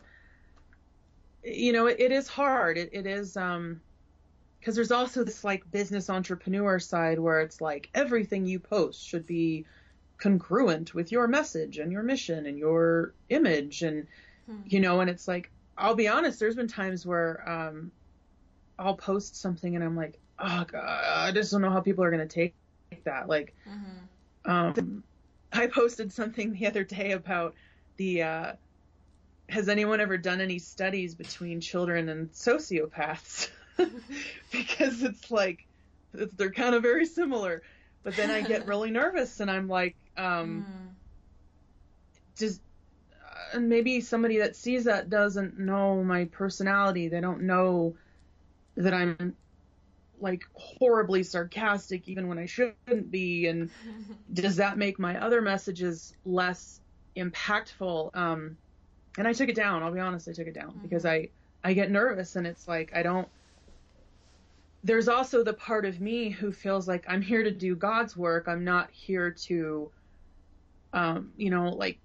you know, it, it is hard. It, it is, um, because there's also this like business entrepreneur side where it's like everything you post should be congruent with your message and your mission and your image. And, hmm. you know, and it's like, I'll be honest, there's been times where um, I'll post something and I'm like, oh God, I just don't know how people are going to take that. Like, mm-hmm. um, I posted something the other day about the, uh, has anyone ever done any studies between children and sociopaths? Because it's like, it's, they're kind of very similar. But then I get really nervous and I'm like, um, mm. just, uh, and maybe somebody that sees that doesn't know my personality. They don't know that I'm like horribly sarcastic even when I shouldn't be. And does that make my other messages less impactful? Um, and I took it down. I'll be honest. I took it down mm-hmm. because I, I get nervous and it's like, I don't, there's also the part of me who feels like I'm here to do God's work. I'm not here to, um, you know, like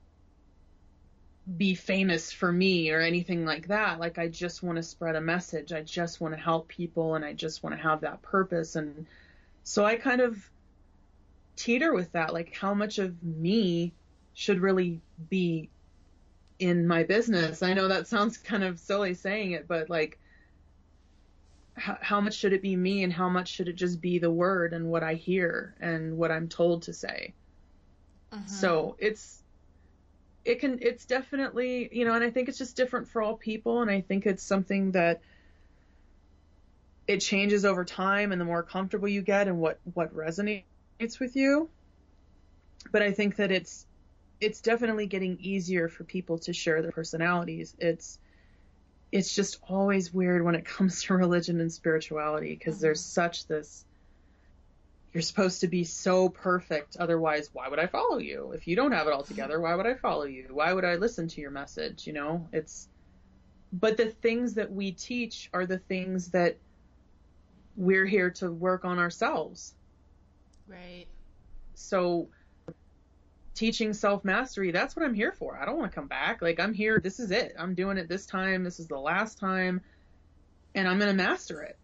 be famous for me or anything like that. Like, I just want to spread a message. I just want to help people and I just want to have that purpose. And so I kind of teeter with that. Like, how much of me should really be in my business? I know that sounds kind of silly saying it, but like, how, how much should it be me, and how much should it just be the word and what I hear and what I'm told to say? Uh-huh. So it's, it can, it's definitely, you know, and I think it's just different for all people. And I think it's something that it changes over time, and the more comfortable you get and what, what resonates with you. But I think that it's, it's definitely getting easier for people to share their personalities. It's, it's just always weird when it comes to religion and spirituality, because mm-hmm. there's such this, you're supposed to be so perfect. Otherwise, why would I follow you? If you don't have it all together, why would I follow you? Why would I listen to your message? You know, it's, but the things that we teach are the things that we're here to work on ourselves. Right. So teaching self-mastery, that's what I'm here for. I don't want to come back. Like, I'm here. This is it. I'm doing it this time. This is the last time, and I'm going to master it.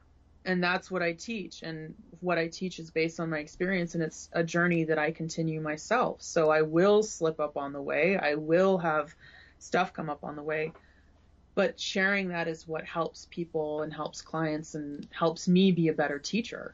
And that's what I teach. And what I teach is based on my experience, and it's a journey that I continue myself. So I will slip up on the way. I will have stuff come up on the way. But sharing that is what helps people and helps clients and helps me be a better teacher.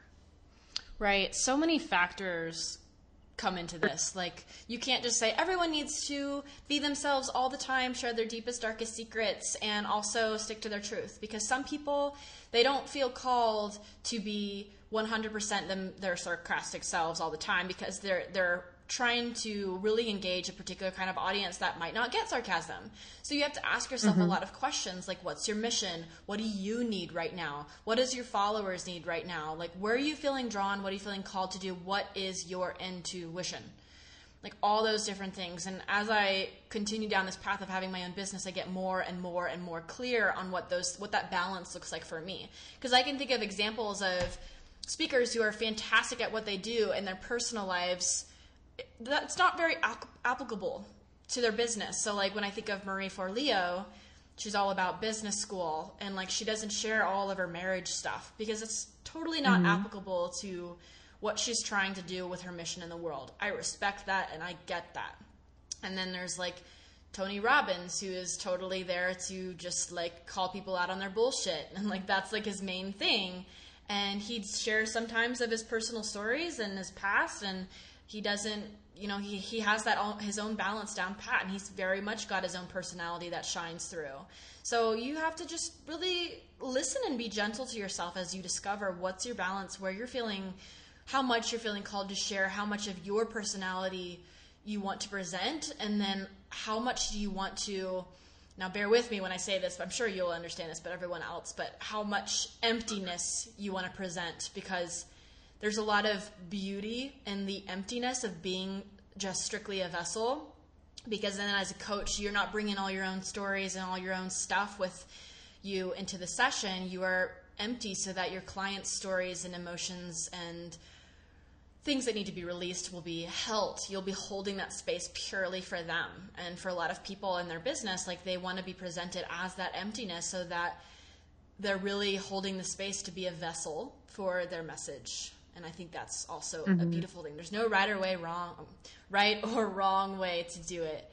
Right. So many factors come into this. Like, you can't just say everyone needs to be themselves all the time, share their deepest, darkest secrets, and also stick to their truth. Because some people, they don't feel called to be one hundred percent them, their sarcastic selves all the time, because they're they're trying to really engage a particular kind of audience that might not get sarcasm. So you have to ask yourself mm-hmm. a lot of questions, like, what's your mission? What do you need right now? What does your followers need right now? Like, where are you feeling drawn? What are you feeling called to do? What is your intuition? Like, all those different things. And as I continue down this path of having my own business, I get more and more and more clear on what those, what that balance looks like for me. Because I can think of examples of speakers who are fantastic at what they do in their personal lives. That's not very applicable to their business. So like when I think of Marie Forleo, she's all about business school, and like she doesn't share all of her marriage stuff because it's totally not mm-hmm. applicable to what she's trying to do with her mission in the world. I respect that and I get that. And then there's like Tony Robbins, who is totally there to just like call people out on their bullshit, and like that's like his main thing. And he'd share sometimes of his personal stories and his past, and he doesn't, you know, he, he has that all, his own balance down pat, and he's very much got his own personality that shines through. So you have to just really listen and be gentle to yourself as you discover what's your balance, where you're feeling, how much you're feeling called to share, how much of your personality you want to present, and then how much do you want to, now bear with me when I say this, but I'm sure you'll understand this, but everyone else, but how much emptiness you want to present, because there's a lot of beauty in the emptiness of being just strictly a vessel, because then as a coach, you're not bringing all your own stories and all your own stuff with you into the session. You are empty so that your client's stories and emotions and things that need to be released will be held. You'll be holding that space purely for them. And for a lot of people in their business, like they want to be presented as that emptiness so that they're really holding the space to be a vessel for their message. And I think that's also mm-hmm. a beautiful thing. There's no right or way wrong, right or wrong way to do it.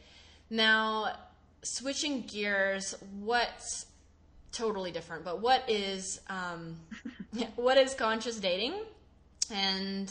Now, switching gears, what's totally different, but what is um, what is conscious dating, and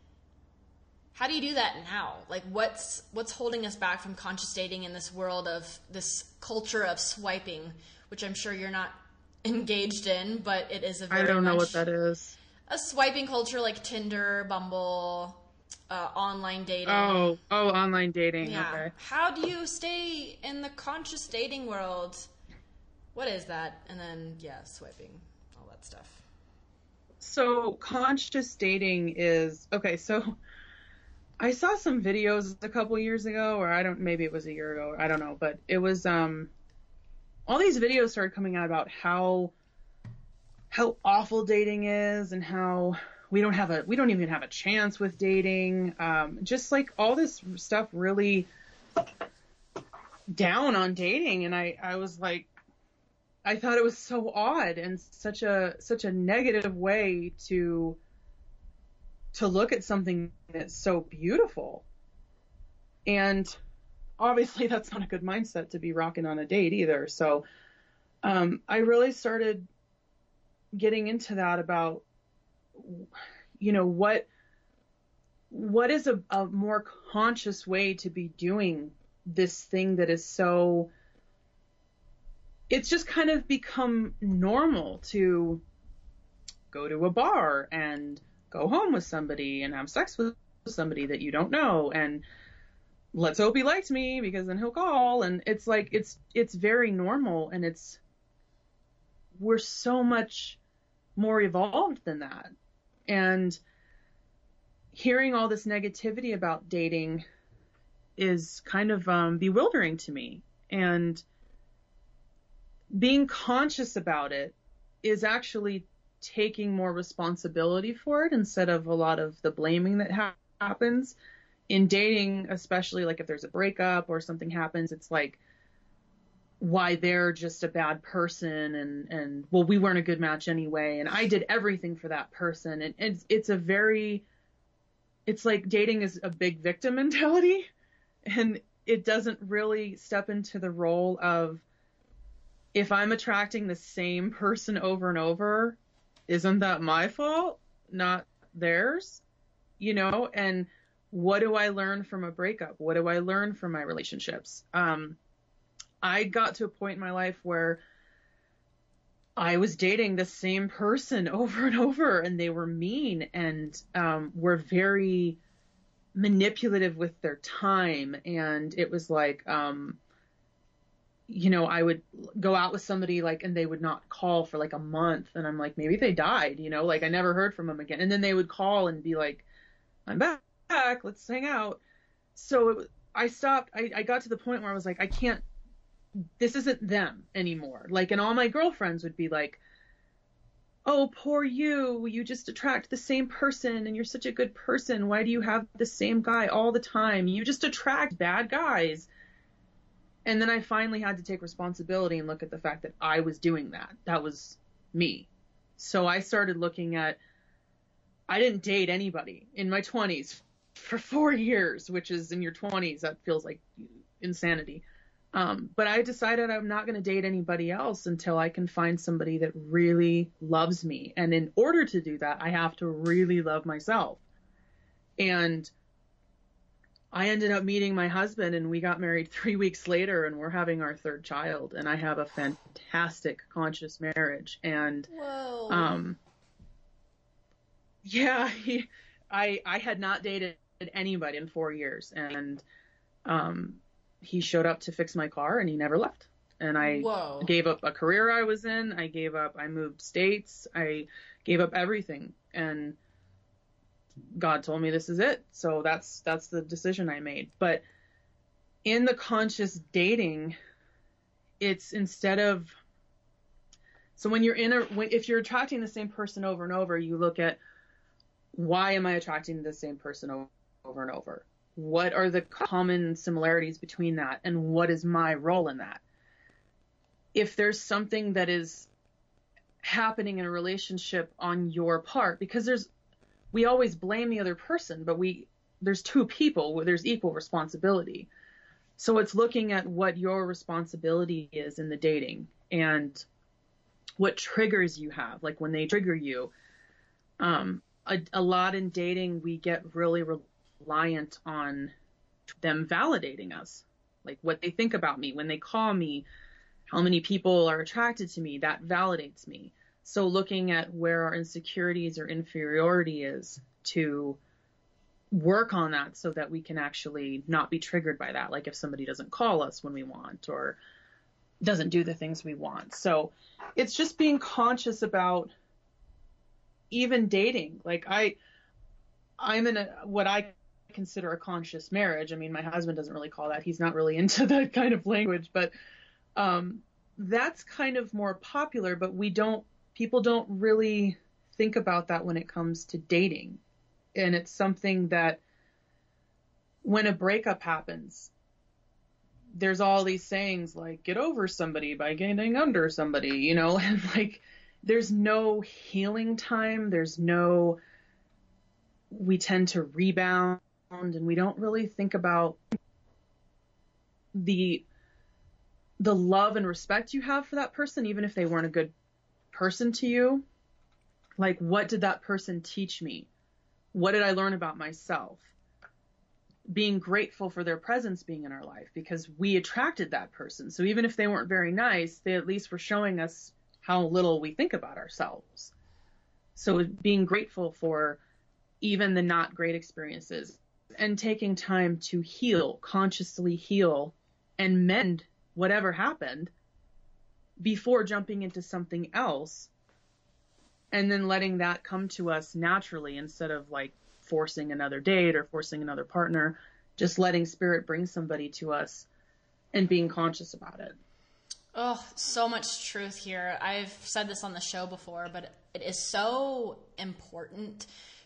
how do you do that now? Like, what's what's holding us back from conscious dating in this world of this culture of swiping, which I'm sure you're not engaged in, but it is a very I don't know much, what that is. A swiping culture like Tinder, Bumble, uh, online dating. Oh, oh, online dating. Yeah. Okay. How do you stay in the conscious dating world? What is that? And then, yeah, swiping, all that stuff. So conscious dating is, okay, so I saw some videos a couple years ago, or I don't, maybe it was a year ago, I don't know, but it was, um, all these videos started coming out about how how awful dating is and how we don't have a, we don't even have a chance with dating. Um, just like all this stuff really down on dating. And I, I was like, I thought it was so odd and such a, such a negative way to, to look at something that's so beautiful. And obviously that's not a good mindset to be rocking on a date either. So um, I really started getting into that about, you know, what what is a, a more conscious way to be doing this thing that is so, it's just kind of become normal to go to a bar and go home with somebody and have sex with somebody that you don't know, and let's hope he likes me because then he'll call. And it's like, it's, it's very normal, and it's, we're so much more evolved than that. And hearing all this negativity about dating is kind of um, bewildering to me. And being conscious about it is actually taking more responsibility for it instead of a lot of the blaming that ha- happens in dating, especially like if there's a breakup or something happens. It's like, why they're just a bad person, and, and well, we weren't a good match anyway, and I did everything for that person. And it's, it's a very, it's like dating is a big victim mentality, and it doesn't really step into the role of, if I'm attracting the same person over and over, isn't that my fault, not theirs? You know, and what do I learn from a breakup? What do I learn from my relationships? Um, I got to a point in my life where I was dating the same person over and over, and they were mean and um, were very manipulative with their time. And it was like, um, you know, I would go out with somebody like, and they would not call for like a month. And I'm like, maybe they died, you know, like I never heard from them again. And then they would call and be like, I'm back, let's hang out. So it, I stopped. I, I got to the point where I was like, I can't, this isn't them anymore. Like, and all my girlfriends would be like, oh, poor you, you just attract the same person and you're such a good person. Why do you have the same guy all the time? You just attract bad guys. And then I finally had to take responsibility and look at the fact that I was doing that. That was me. So I started looking at, I didn't date anybody in my twenties for four years, which is, in your twenties, that feels like insanity. Um, but I decided I'm not going to date anybody else until I can find somebody that really loves me. And in order to do that, I have to really love myself. And I ended up meeting my husband, and we got married three weeks later, and we're having our third child. And I have a fantastic conscious marriage. And, Whoa. um, yeah, he, I, I had not dated anybody in four years. And, um, he showed up to fix my car, and he never left. And I Whoa. gave up a career I was in. I gave up, I moved states. I gave up everything. And God told me this is it. So that's, that's the decision I made. But in the conscious dating, it's instead of, so when you're in a, when, if you're attracting the same person over and over, you look at, why am I attracting the same person over, over and over? What are the common similarities between that? And what is my role in that? If there's something that is happening in a relationship on your part, because there's, we always blame the other person, but we, there's two people where there's equal responsibility. So it's looking at what your responsibility is in the dating and what triggers you have, like when they trigger you. Um, a, a lot in dating, we get really re- reliant on them validating us, like what they think about me when they call me, how many people are attracted to me, that validates me. So looking at where our insecurities or inferiority is to work on that so that we can actually not be triggered by that. Like if somebody doesn't call us when we want or doesn't do the things we want. So it's just being conscious about even dating. Like I, I'm in a, what I consider a conscious marriage. I mean, my husband doesn't really call that. He's not really into that kind of language, but, um, that's kind of more popular, but we don't, people don't really think about that when it comes to dating. And it's something that when a breakup happens, there's all these sayings like, get over somebody by getting under somebody, you know, and like, there's no healing time. There's no, we tend to rebound, and we don't really think about the the love and respect you have for that person, even if they weren't a good person to you. Like, what did that person teach me? What did I learn about myself? Being grateful for their presence being in our life, because we attracted that person. So even if they weren't very nice, they at least were showing us how little we think about ourselves. So being grateful for even the not great experiences, and taking time to heal, consciously heal and mend whatever happened before jumping into something else, and then letting that come to us naturally instead of like forcing another date or forcing another partner, just letting spirit bring somebody to us and being conscious about it. Oh, so much truth here. I've said this on the show before, but it is so important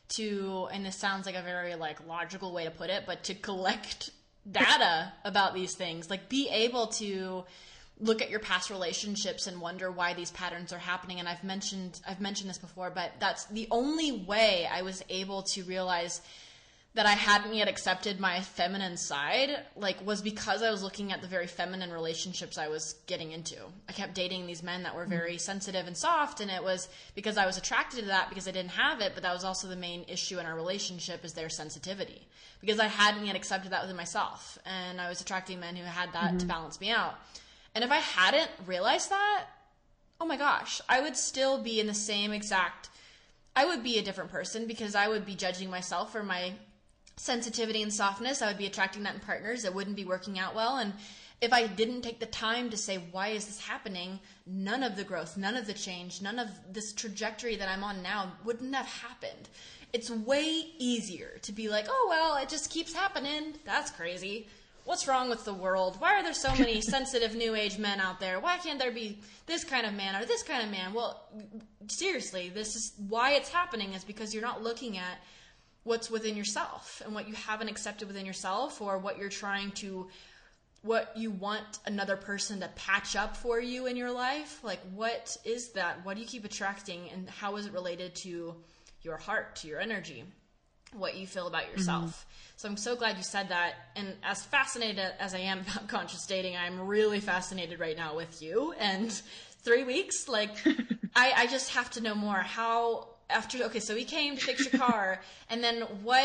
to, and this sounds like a very like logical way to put it, but to collect data about these things, like be able to look at your past relationships and wonder why these patterns are happening. And I've mentioned, I've mentioned this before, but that's the only way I was able to realize that I hadn't yet accepted my feminine side, like, was because I was looking at the very feminine relationships I was getting into. I kept dating these men that were very sensitive and soft, and it was because I was attracted to that because I didn't have it, but that was also the main issue in our relationship, is their sensitivity. Because I hadn't yet accepted that within myself, and I was attracting men who had that mm-hmm. to balance me out. And if I hadn't realized that, oh my gosh, I would still be in the same exact, I would be a different person, because I would be judging myself for my sensitivity and softness. I would be attracting that in partners. It wouldn't be working out well. And if I didn't take the time to say, why is this happening? None of the growth, none of the change, none of this trajectory that I'm on now wouldn't have happened. It's way easier to be like, oh, well, it just keeps happening. That's crazy. What's wrong with the world? Why are there so many sensitive new age men out there? Why can't there be this kind of man or this kind of man? Well, seriously, this is why it's happening, is because you're not looking at what's within yourself and what you haven't accepted within yourself, or what you're trying to, what you want another person to patch up for you in your life. Like, what is that? What do you keep attracting, and how is it related to your heart, to your energy, what you feel about yourself? Mm-hmm. So I'm so glad you said that. And as fascinated as I am about conscious dating, I'm really fascinated right now with you. And three weeks, like, I, I just have to know more. How, after, okay, so we came to fix your car, and then what,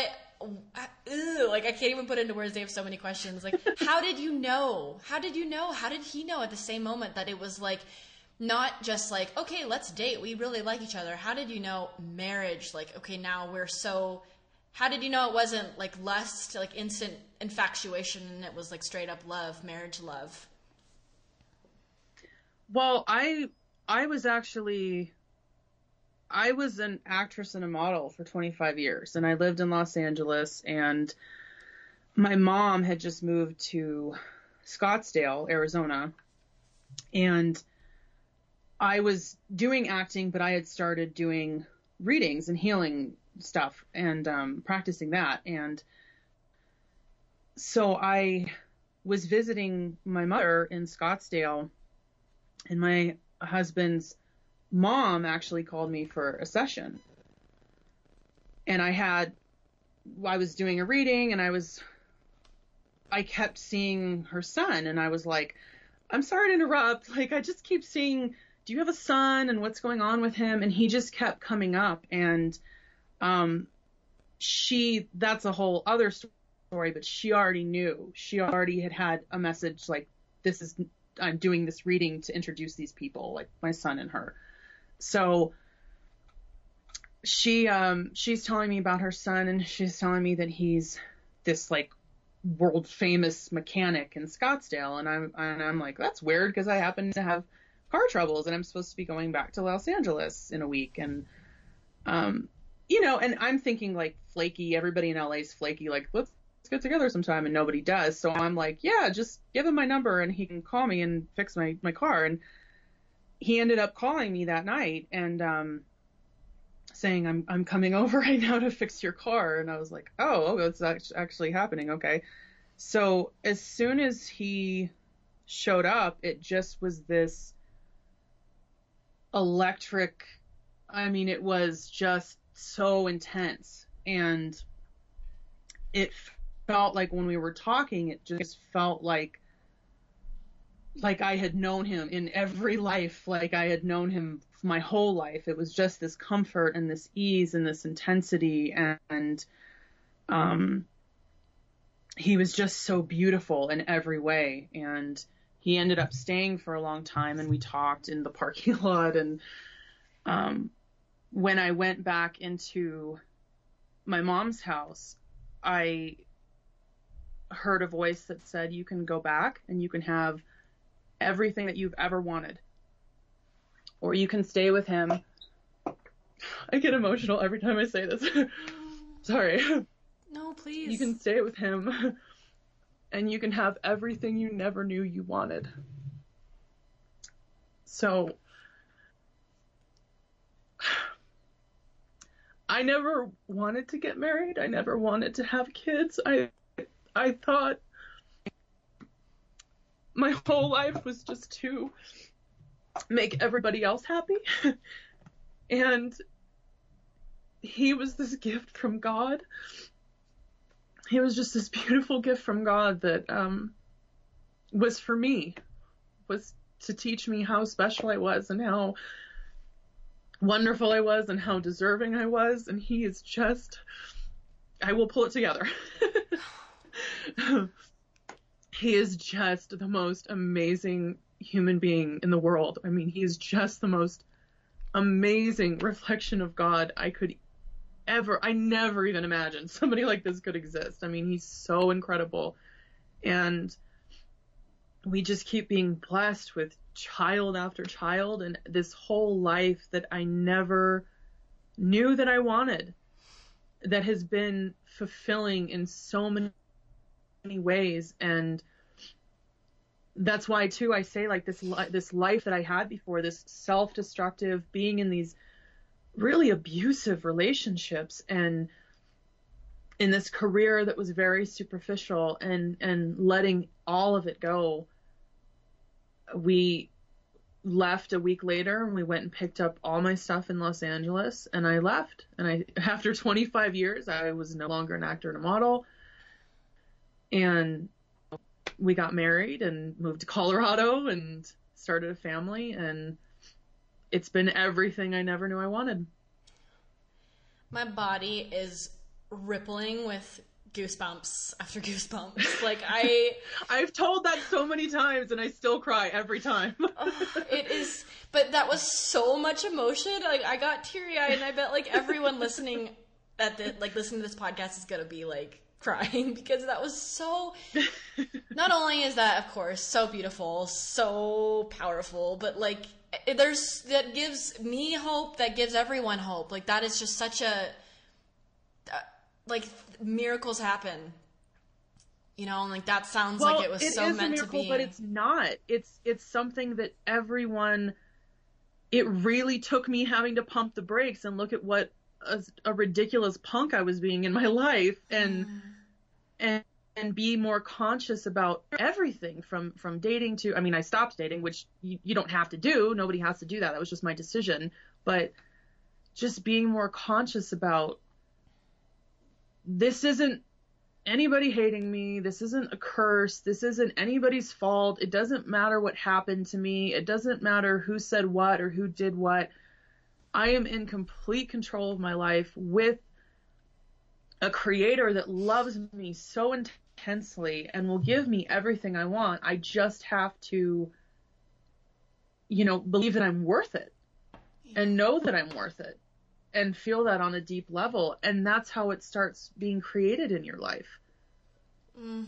ew, like, I can't even put into words. They have so many questions. Like, how did you know? How did you know? How did he know at the same moment that it was like, not just like, okay, let's date, we really like each other? How did you know marriage? Like, okay, now we're so, how did you know it wasn't like lust, like instant infatuation, and it was like straight up love, marriage love? Well, I, I was actually, I was an actress and a model for twenty-five years, and I lived in Los Angeles, and my mom had just moved to Scottsdale, Arizona, and I was doing acting, but I had started doing readings and healing stuff, and um, practicing that. And so I was visiting my mother in Scottsdale, and my husband's mom actually called me for a session. And I had, I was doing a reading, and I was, I kept seeing her son, and I was like, I'm sorry to interrupt. Like, I just keep seeing, do you have a son, and what's going on with him? And he just kept coming up, and um, she, that's a whole other story, but she already knew. She already had had a message like, this is, I'm doing this reading to introduce these people, like my son and her. So she, um, she's telling me about her son, and she's telling me that he's this like world famous mechanic in Scottsdale. And I'm, and I'm like, that's weird, because I happen to have car troubles, and I'm supposed to be going back to Los Angeles in a week. And, um, you know, and I'm thinking like flaky, everybody in L A is flaky, like, let's get together sometime, and nobody does. So I'm like, yeah, just give him my number and he can call me and fix my, my car. And he ended up calling me that night and, um, saying, I'm, I'm coming over right now to fix your car. And I was like, oh, oh, that's actually happening. Okay. So as soon as he showed up, it just was this electric, I mean, it was just so intense. And it felt like when we were talking, it just felt like, like I had known him in every life, like I had known him my whole life. It was just this comfort and this ease and this intensity. And, and um, he was just so beautiful in every way. And he ended up staying for a long time, and we talked in the parking lot. And um, when I went back into my mom's house, I heard a voice that said, you can go back and you can have everything that you've ever wanted, or you can stay with him. I get emotional every time I say this. Sorry. No, please. You can stay with him and you can have everything you never knew you wanted. So I never wanted to get married. I never wanted to have kids. I I thought my whole life was just to make everybody else happy. And he was this gift from God. He was just this beautiful gift from God that um, was for me, was to teach me how special I was and how wonderful I was and how deserving I was. And he is just, I will pull it together. He is just the most amazing human being in the world. I mean, he is just the most amazing reflection of God I could ever, I never even imagined somebody like this could exist. I mean, he's so incredible. And we just keep being blessed with child after child, and this whole life that I never knew that I wanted, that has been fulfilling in so many ways. And that's why too I say, like, this li- this life that I had before, this self-destructive, being in these really abusive relationships and in this career that was very superficial, and and letting all of it go. We left a week later and we went and picked up all my stuff in Los Angeles, and I left. And I, after twenty-five years, I was no longer an actor and a model. And we got married and moved to Colorado and started a family, and it's been everything I never knew I wanted. My body is rippling with goosebumps after goosebumps. Like, I... I've told that so many times, and I still cry every time. uh, it is... But that was so much emotion. Like, I got teary-eyed, and I bet, like, everyone listening at the, like, listening to this podcast is gonna be, like, crying, because that was so... Not only is that, of course, so beautiful, so powerful, but, like, there's... That gives me hope, that gives everyone hope. Like, that is just such a... Uh, like, miracles happen. You know, and, like, that sounds well, like it was it so is meant a miracle, to be. But it's not. It's it's something that everyone... It really took me having to pump the brakes and look at what a, a ridiculous punk I was being in my life, and mm. and and be more conscious about everything, from from dating to, I mean, I stopped dating, which you, you don't have to do. Nobody has to do that. That was just my decision. But just being more conscious about, this isn't anybody hating me. This isn't a curse. This isn't anybody's fault. It doesn't matter what happened to me. It doesn't matter who said what or who did what. I am in complete control of my life with a creator that loves me so intensely and will give me everything I want. I just have to, you know, believe that I'm worth it, and know that I'm worth it, and feel that on a deep level. And that's how it starts being created in your life. Mm.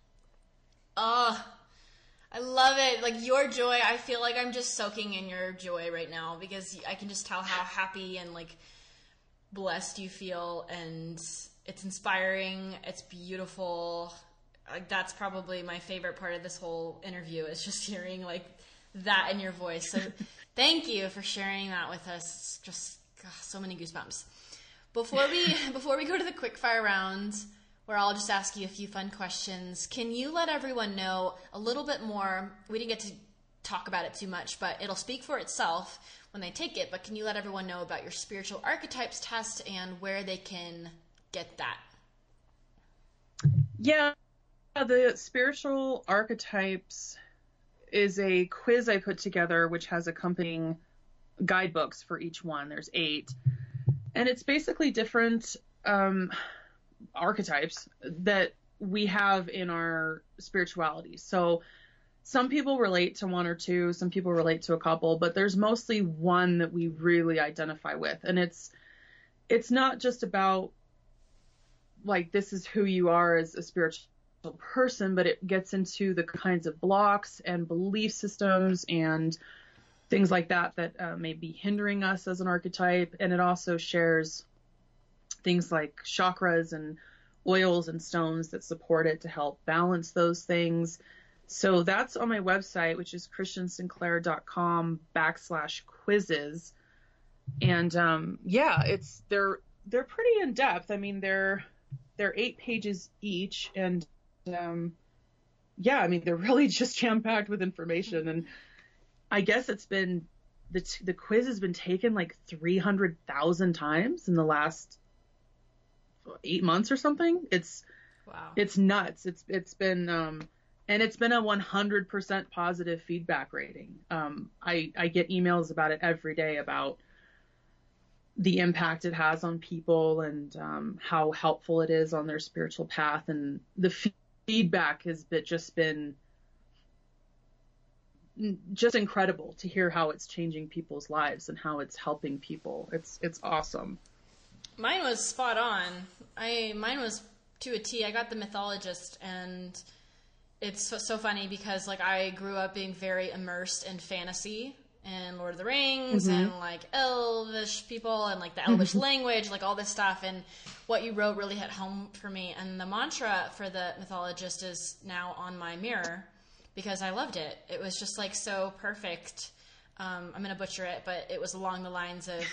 Oh, I love it. Like, your joy, I feel like I'm just soaking in your joy right now, because I can just tell how happy and, like, blessed you feel, and it's inspiring. It's beautiful. Like, that's probably my favorite part of this whole interview, is just hearing, like, that in your voice. So thank you for sharing that with us. It's just, God, so many goosebumps. Before we before we go to the quickfire round, where I'll just ask you a few fun questions, can you let everyone know a little bit more? We didn't get to talk about it too much, but it'll speak for itself when they take it. But can you let everyone know about your spiritual archetypes test and where they can get that? Yeah, the spiritual archetypes is a quiz I put together, which has accompanying guidebooks for each one. There's eight. And it's basically different um, archetypes that we have in our spirituality. So some people relate to one or two, some people relate to a couple, but there's mostly one that we really identify with. And it's it's not just about like this is who you are as a spiritual person, but it gets into the kinds of blocks and belief systems and things like that that uh, may be hindering us as an archetype. And it also shares things like chakras and oils and stones that support it to help balance those things. So that's on my website, which is christiansinclair.com backslash quizzes. And um, yeah, it's they're they're pretty in depth. I mean, they're they're eight pages each, and um, yeah, I mean, they're really just jam packed with information. And I guess it's been the t- the quiz has been taken like three hundred thousand times in the last eight months or something. It's wow. It's nuts. It's it's been um, and it's been a one hundred percent positive feedback rating. Um, I I get emails about it every day about the impact it has on people and um, how helpful it is on their spiritual path. And the f- feedback has been, just been just incredible to hear how it's changing people's lives and how it's helping people. It's it's awesome. Mine was spot on. I mine was to a T. I got the mythologist, and it's so, so funny because like I grew up being very immersed in fantasy and Lord of the Rings mm-hmm. and like elvish people and like the elvish language, like all this stuff. And what you wrote really hit home for me. And the mantra for the mythologist is now on my mirror because I loved it. It was just like so perfect. Um, I'm going to butcher it, but it was along the lines of,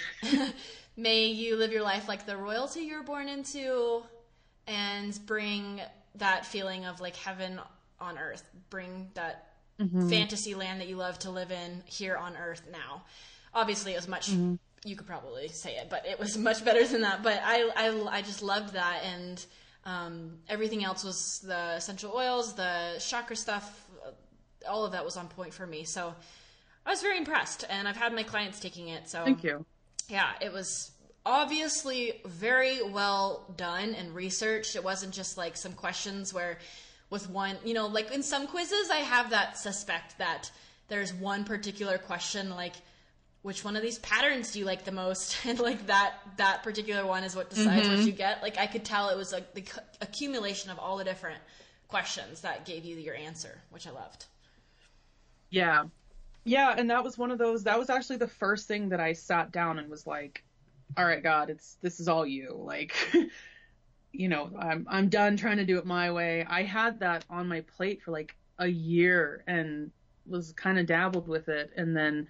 may you live your life like the royalty you were born into and bring that feeling of like heaven on earth, bring that mm-hmm. fantasy land that you love to live in here on earth now. Obviously it was much, mm-hmm. you could probably say it, but it was much better than that. But I, I, I just loved that. And, um, everything else was the essential oils, the chakra stuff, all of that was on point for me. So I was very impressed, and I've had my clients taking it. So thank you. Yeah, it was obviously very well done and researched. It wasn't just like some questions where with one, you know, like in some quizzes, I have that suspect that there's one particular question, like which one of these patterns do you like the most? And like that, that particular one is what decides mm-hmm. what you get. Like I could tell it was like the accumulation of all the different questions that gave you your answer, which I loved. Yeah. Yeah. And that was one of those, that was actually the first thing that I sat down and was like, all right, God, it's, this is all you. Like, you know, I'm, I'm done trying to do it my way. I had that on my plate for like a year and was kind of dabbled with it. And then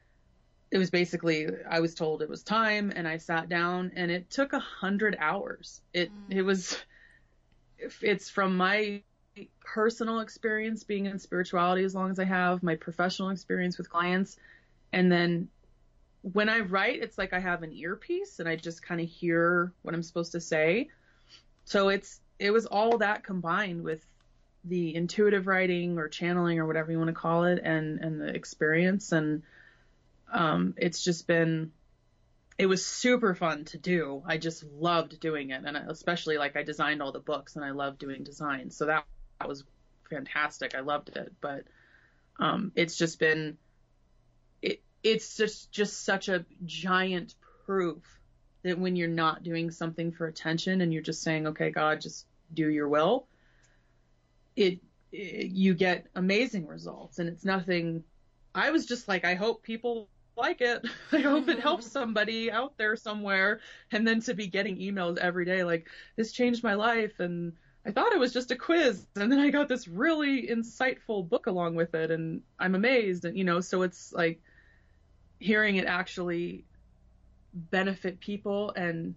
it was basically, I was told it was time, and I sat down, and it took a hundred hours. It, mm. it was, it's from my personal experience being in spirituality as long as I have, my professional experience with clients. And then when I write, it's like I have an earpiece and I just kind of hear what I'm supposed to say. So it's, it was all that combined with the intuitive writing or channeling or whatever you want to call it, and, and the experience. And, um, it's just been, it was super fun to do. I just loved doing it. And especially like I designed all the books and I love doing design. So that, that was fantastic. I loved it. But, um, it's just been, it, it's just, just such a giant proof that when you're not doing something for attention and you're just saying, okay, God, just do your will, it, it you get amazing results. And it's nothing, I was just like, I hope people like it. I hope it helps somebody out there somewhere. And then to be getting emails every day, like, this changed my life. And I thought it was just a quiz. And then I got this really insightful book along with it. And I'm amazed. And, you know, so it's like hearing it actually benefit people. And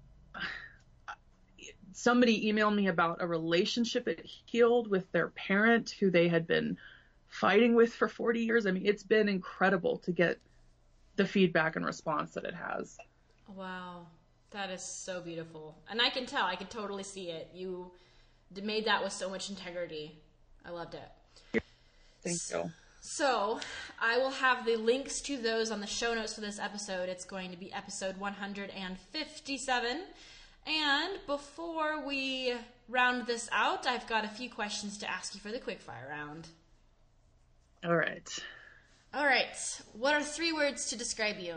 somebody emailed me about a relationship it healed with their parent who they had been fighting with for forty years. I mean, it's been incredible to get the feedback and response that it has. Wow. That is so beautiful. And I can tell, I can totally see it. You made that with so much integrity. I loved it. Thank you. So, I will have the links to those on the show notes for this episode. It's going to be episode one hundred fifty-seven. And before we round this out, I've got a few questions to ask you for the quickfire round. All right. All right. What are three words to describe you?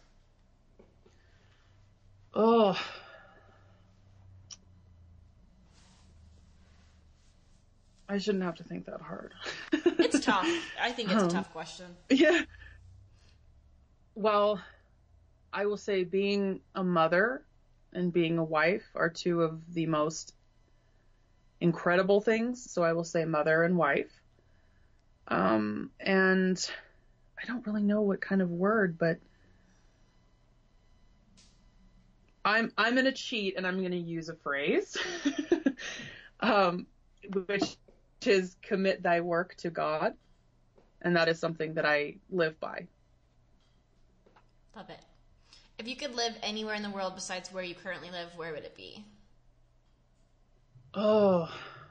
Oh. I shouldn't have to think that hard. It's tough. I think it's um, a tough question. Yeah. Well, I will say being a mother and being a wife are two of the most incredible things. So I will say mother and wife. Um, and I don't really know what kind of word, but I'm I'm going to cheat and I'm going to use a phrase, um, which is commit thy work to God. And that is something that I live by. Love it. If you could live anywhere in the world besides where you currently live, where would it be? Oh,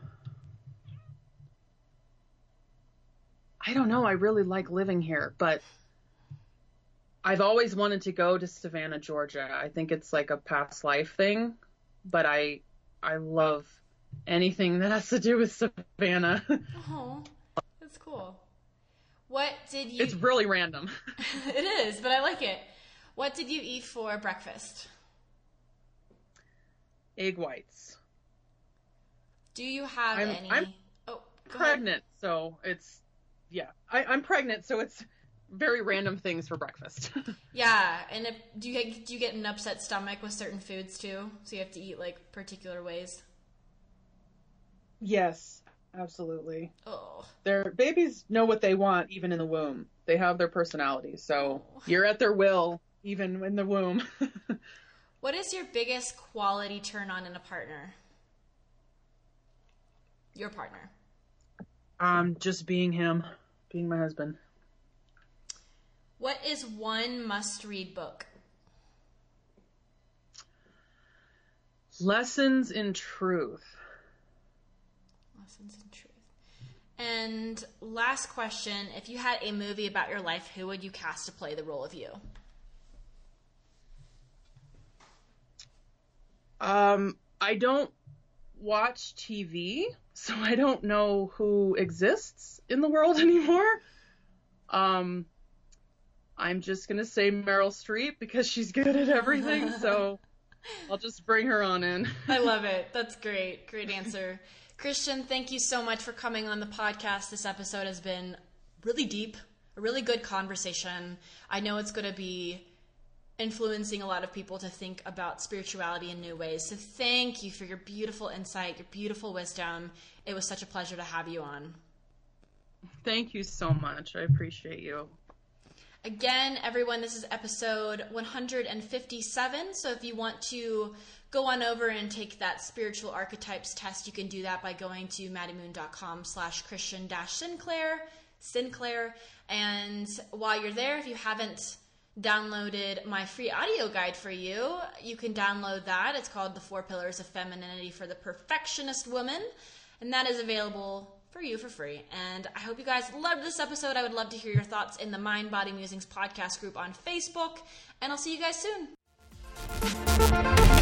I don't know. I really like living here, but I've always wanted to go to Savannah, Georgia. I think it's like a past life thing, but I I love anything that has to do with Savannah. Oh, that's cool. What did you... It's really random. It is, but I like it. What did you eat for breakfast? Egg whites. Do you have I'm, any... I'm oh, go pregnant, ahead. so it's... Yeah, I, I'm pregnant, so it's very random things for breakfast. Yeah, and if, do you get, do you get an upset stomach with certain foods too? So you have to eat like particular ways? Yes, absolutely. Oh. Their babies know what they want even in the womb. They have their personality, so Oh. you're at their will even in the womb. What is your biggest quality turn on in a partner? Your partner. Um, just being him, being my husband. What is one must-read book? Lessons in Truth. Lessons in Truth. And last question, if you had a movie about your life, who would you cast to play the role of you? Um, I don't watch T V, so I don't know who exists in the world anymore. Um, I'm just going to say Meryl Streep because she's good at everything, so I'll just bring her on in. I love it. That's great. Great answer. Christian, thank you so much for coming on the podcast. This episode has been really deep, a really good conversation. I know it's going to be influencing a lot of people to think about spirituality in new ways. So thank you for your beautiful insight, your beautiful wisdom. It was such a pleasure to have you on. Thank you so much. I appreciate you. Again, everyone, this is episode one hundred fifty-seven. So if you want to go on over and take that spiritual archetypes test, you can do that by going to maddiemoon.com slash Christian dash Sinclair, Sinclair. And while you're there, if you haven't downloaded my free audio guide for you, you can download that. It's called The Four Pillars of Femininity for the Perfectionist Woman. And that is available for you for free. And I hope you guys loved this episode. I would love to hear your thoughts in the Mind Body Musings podcast group on Facebook. And I'll see you guys soon.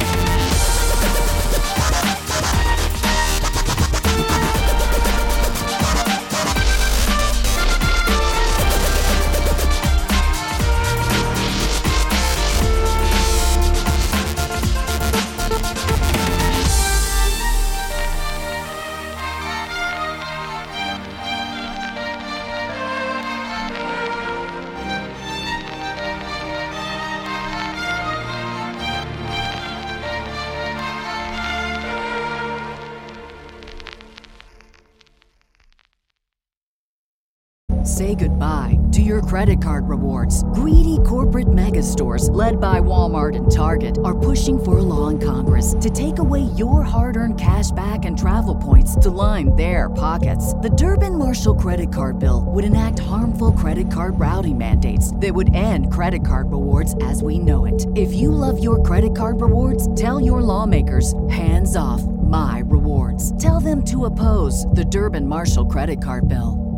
say goodbye to your credit card rewards. Greedy corporate mega stores, led by Walmart and Target, are pushing for a law in Congress to take away your hard-earned cash back and travel points to line their pockets. The Durbin-Marshall credit card bill would enact harmful credit card routing mandates that would end credit card rewards as we know it. If you love your credit card rewards, tell your lawmakers, hands off my rewards. Tell them to oppose the Durbin-Marshall credit card bill.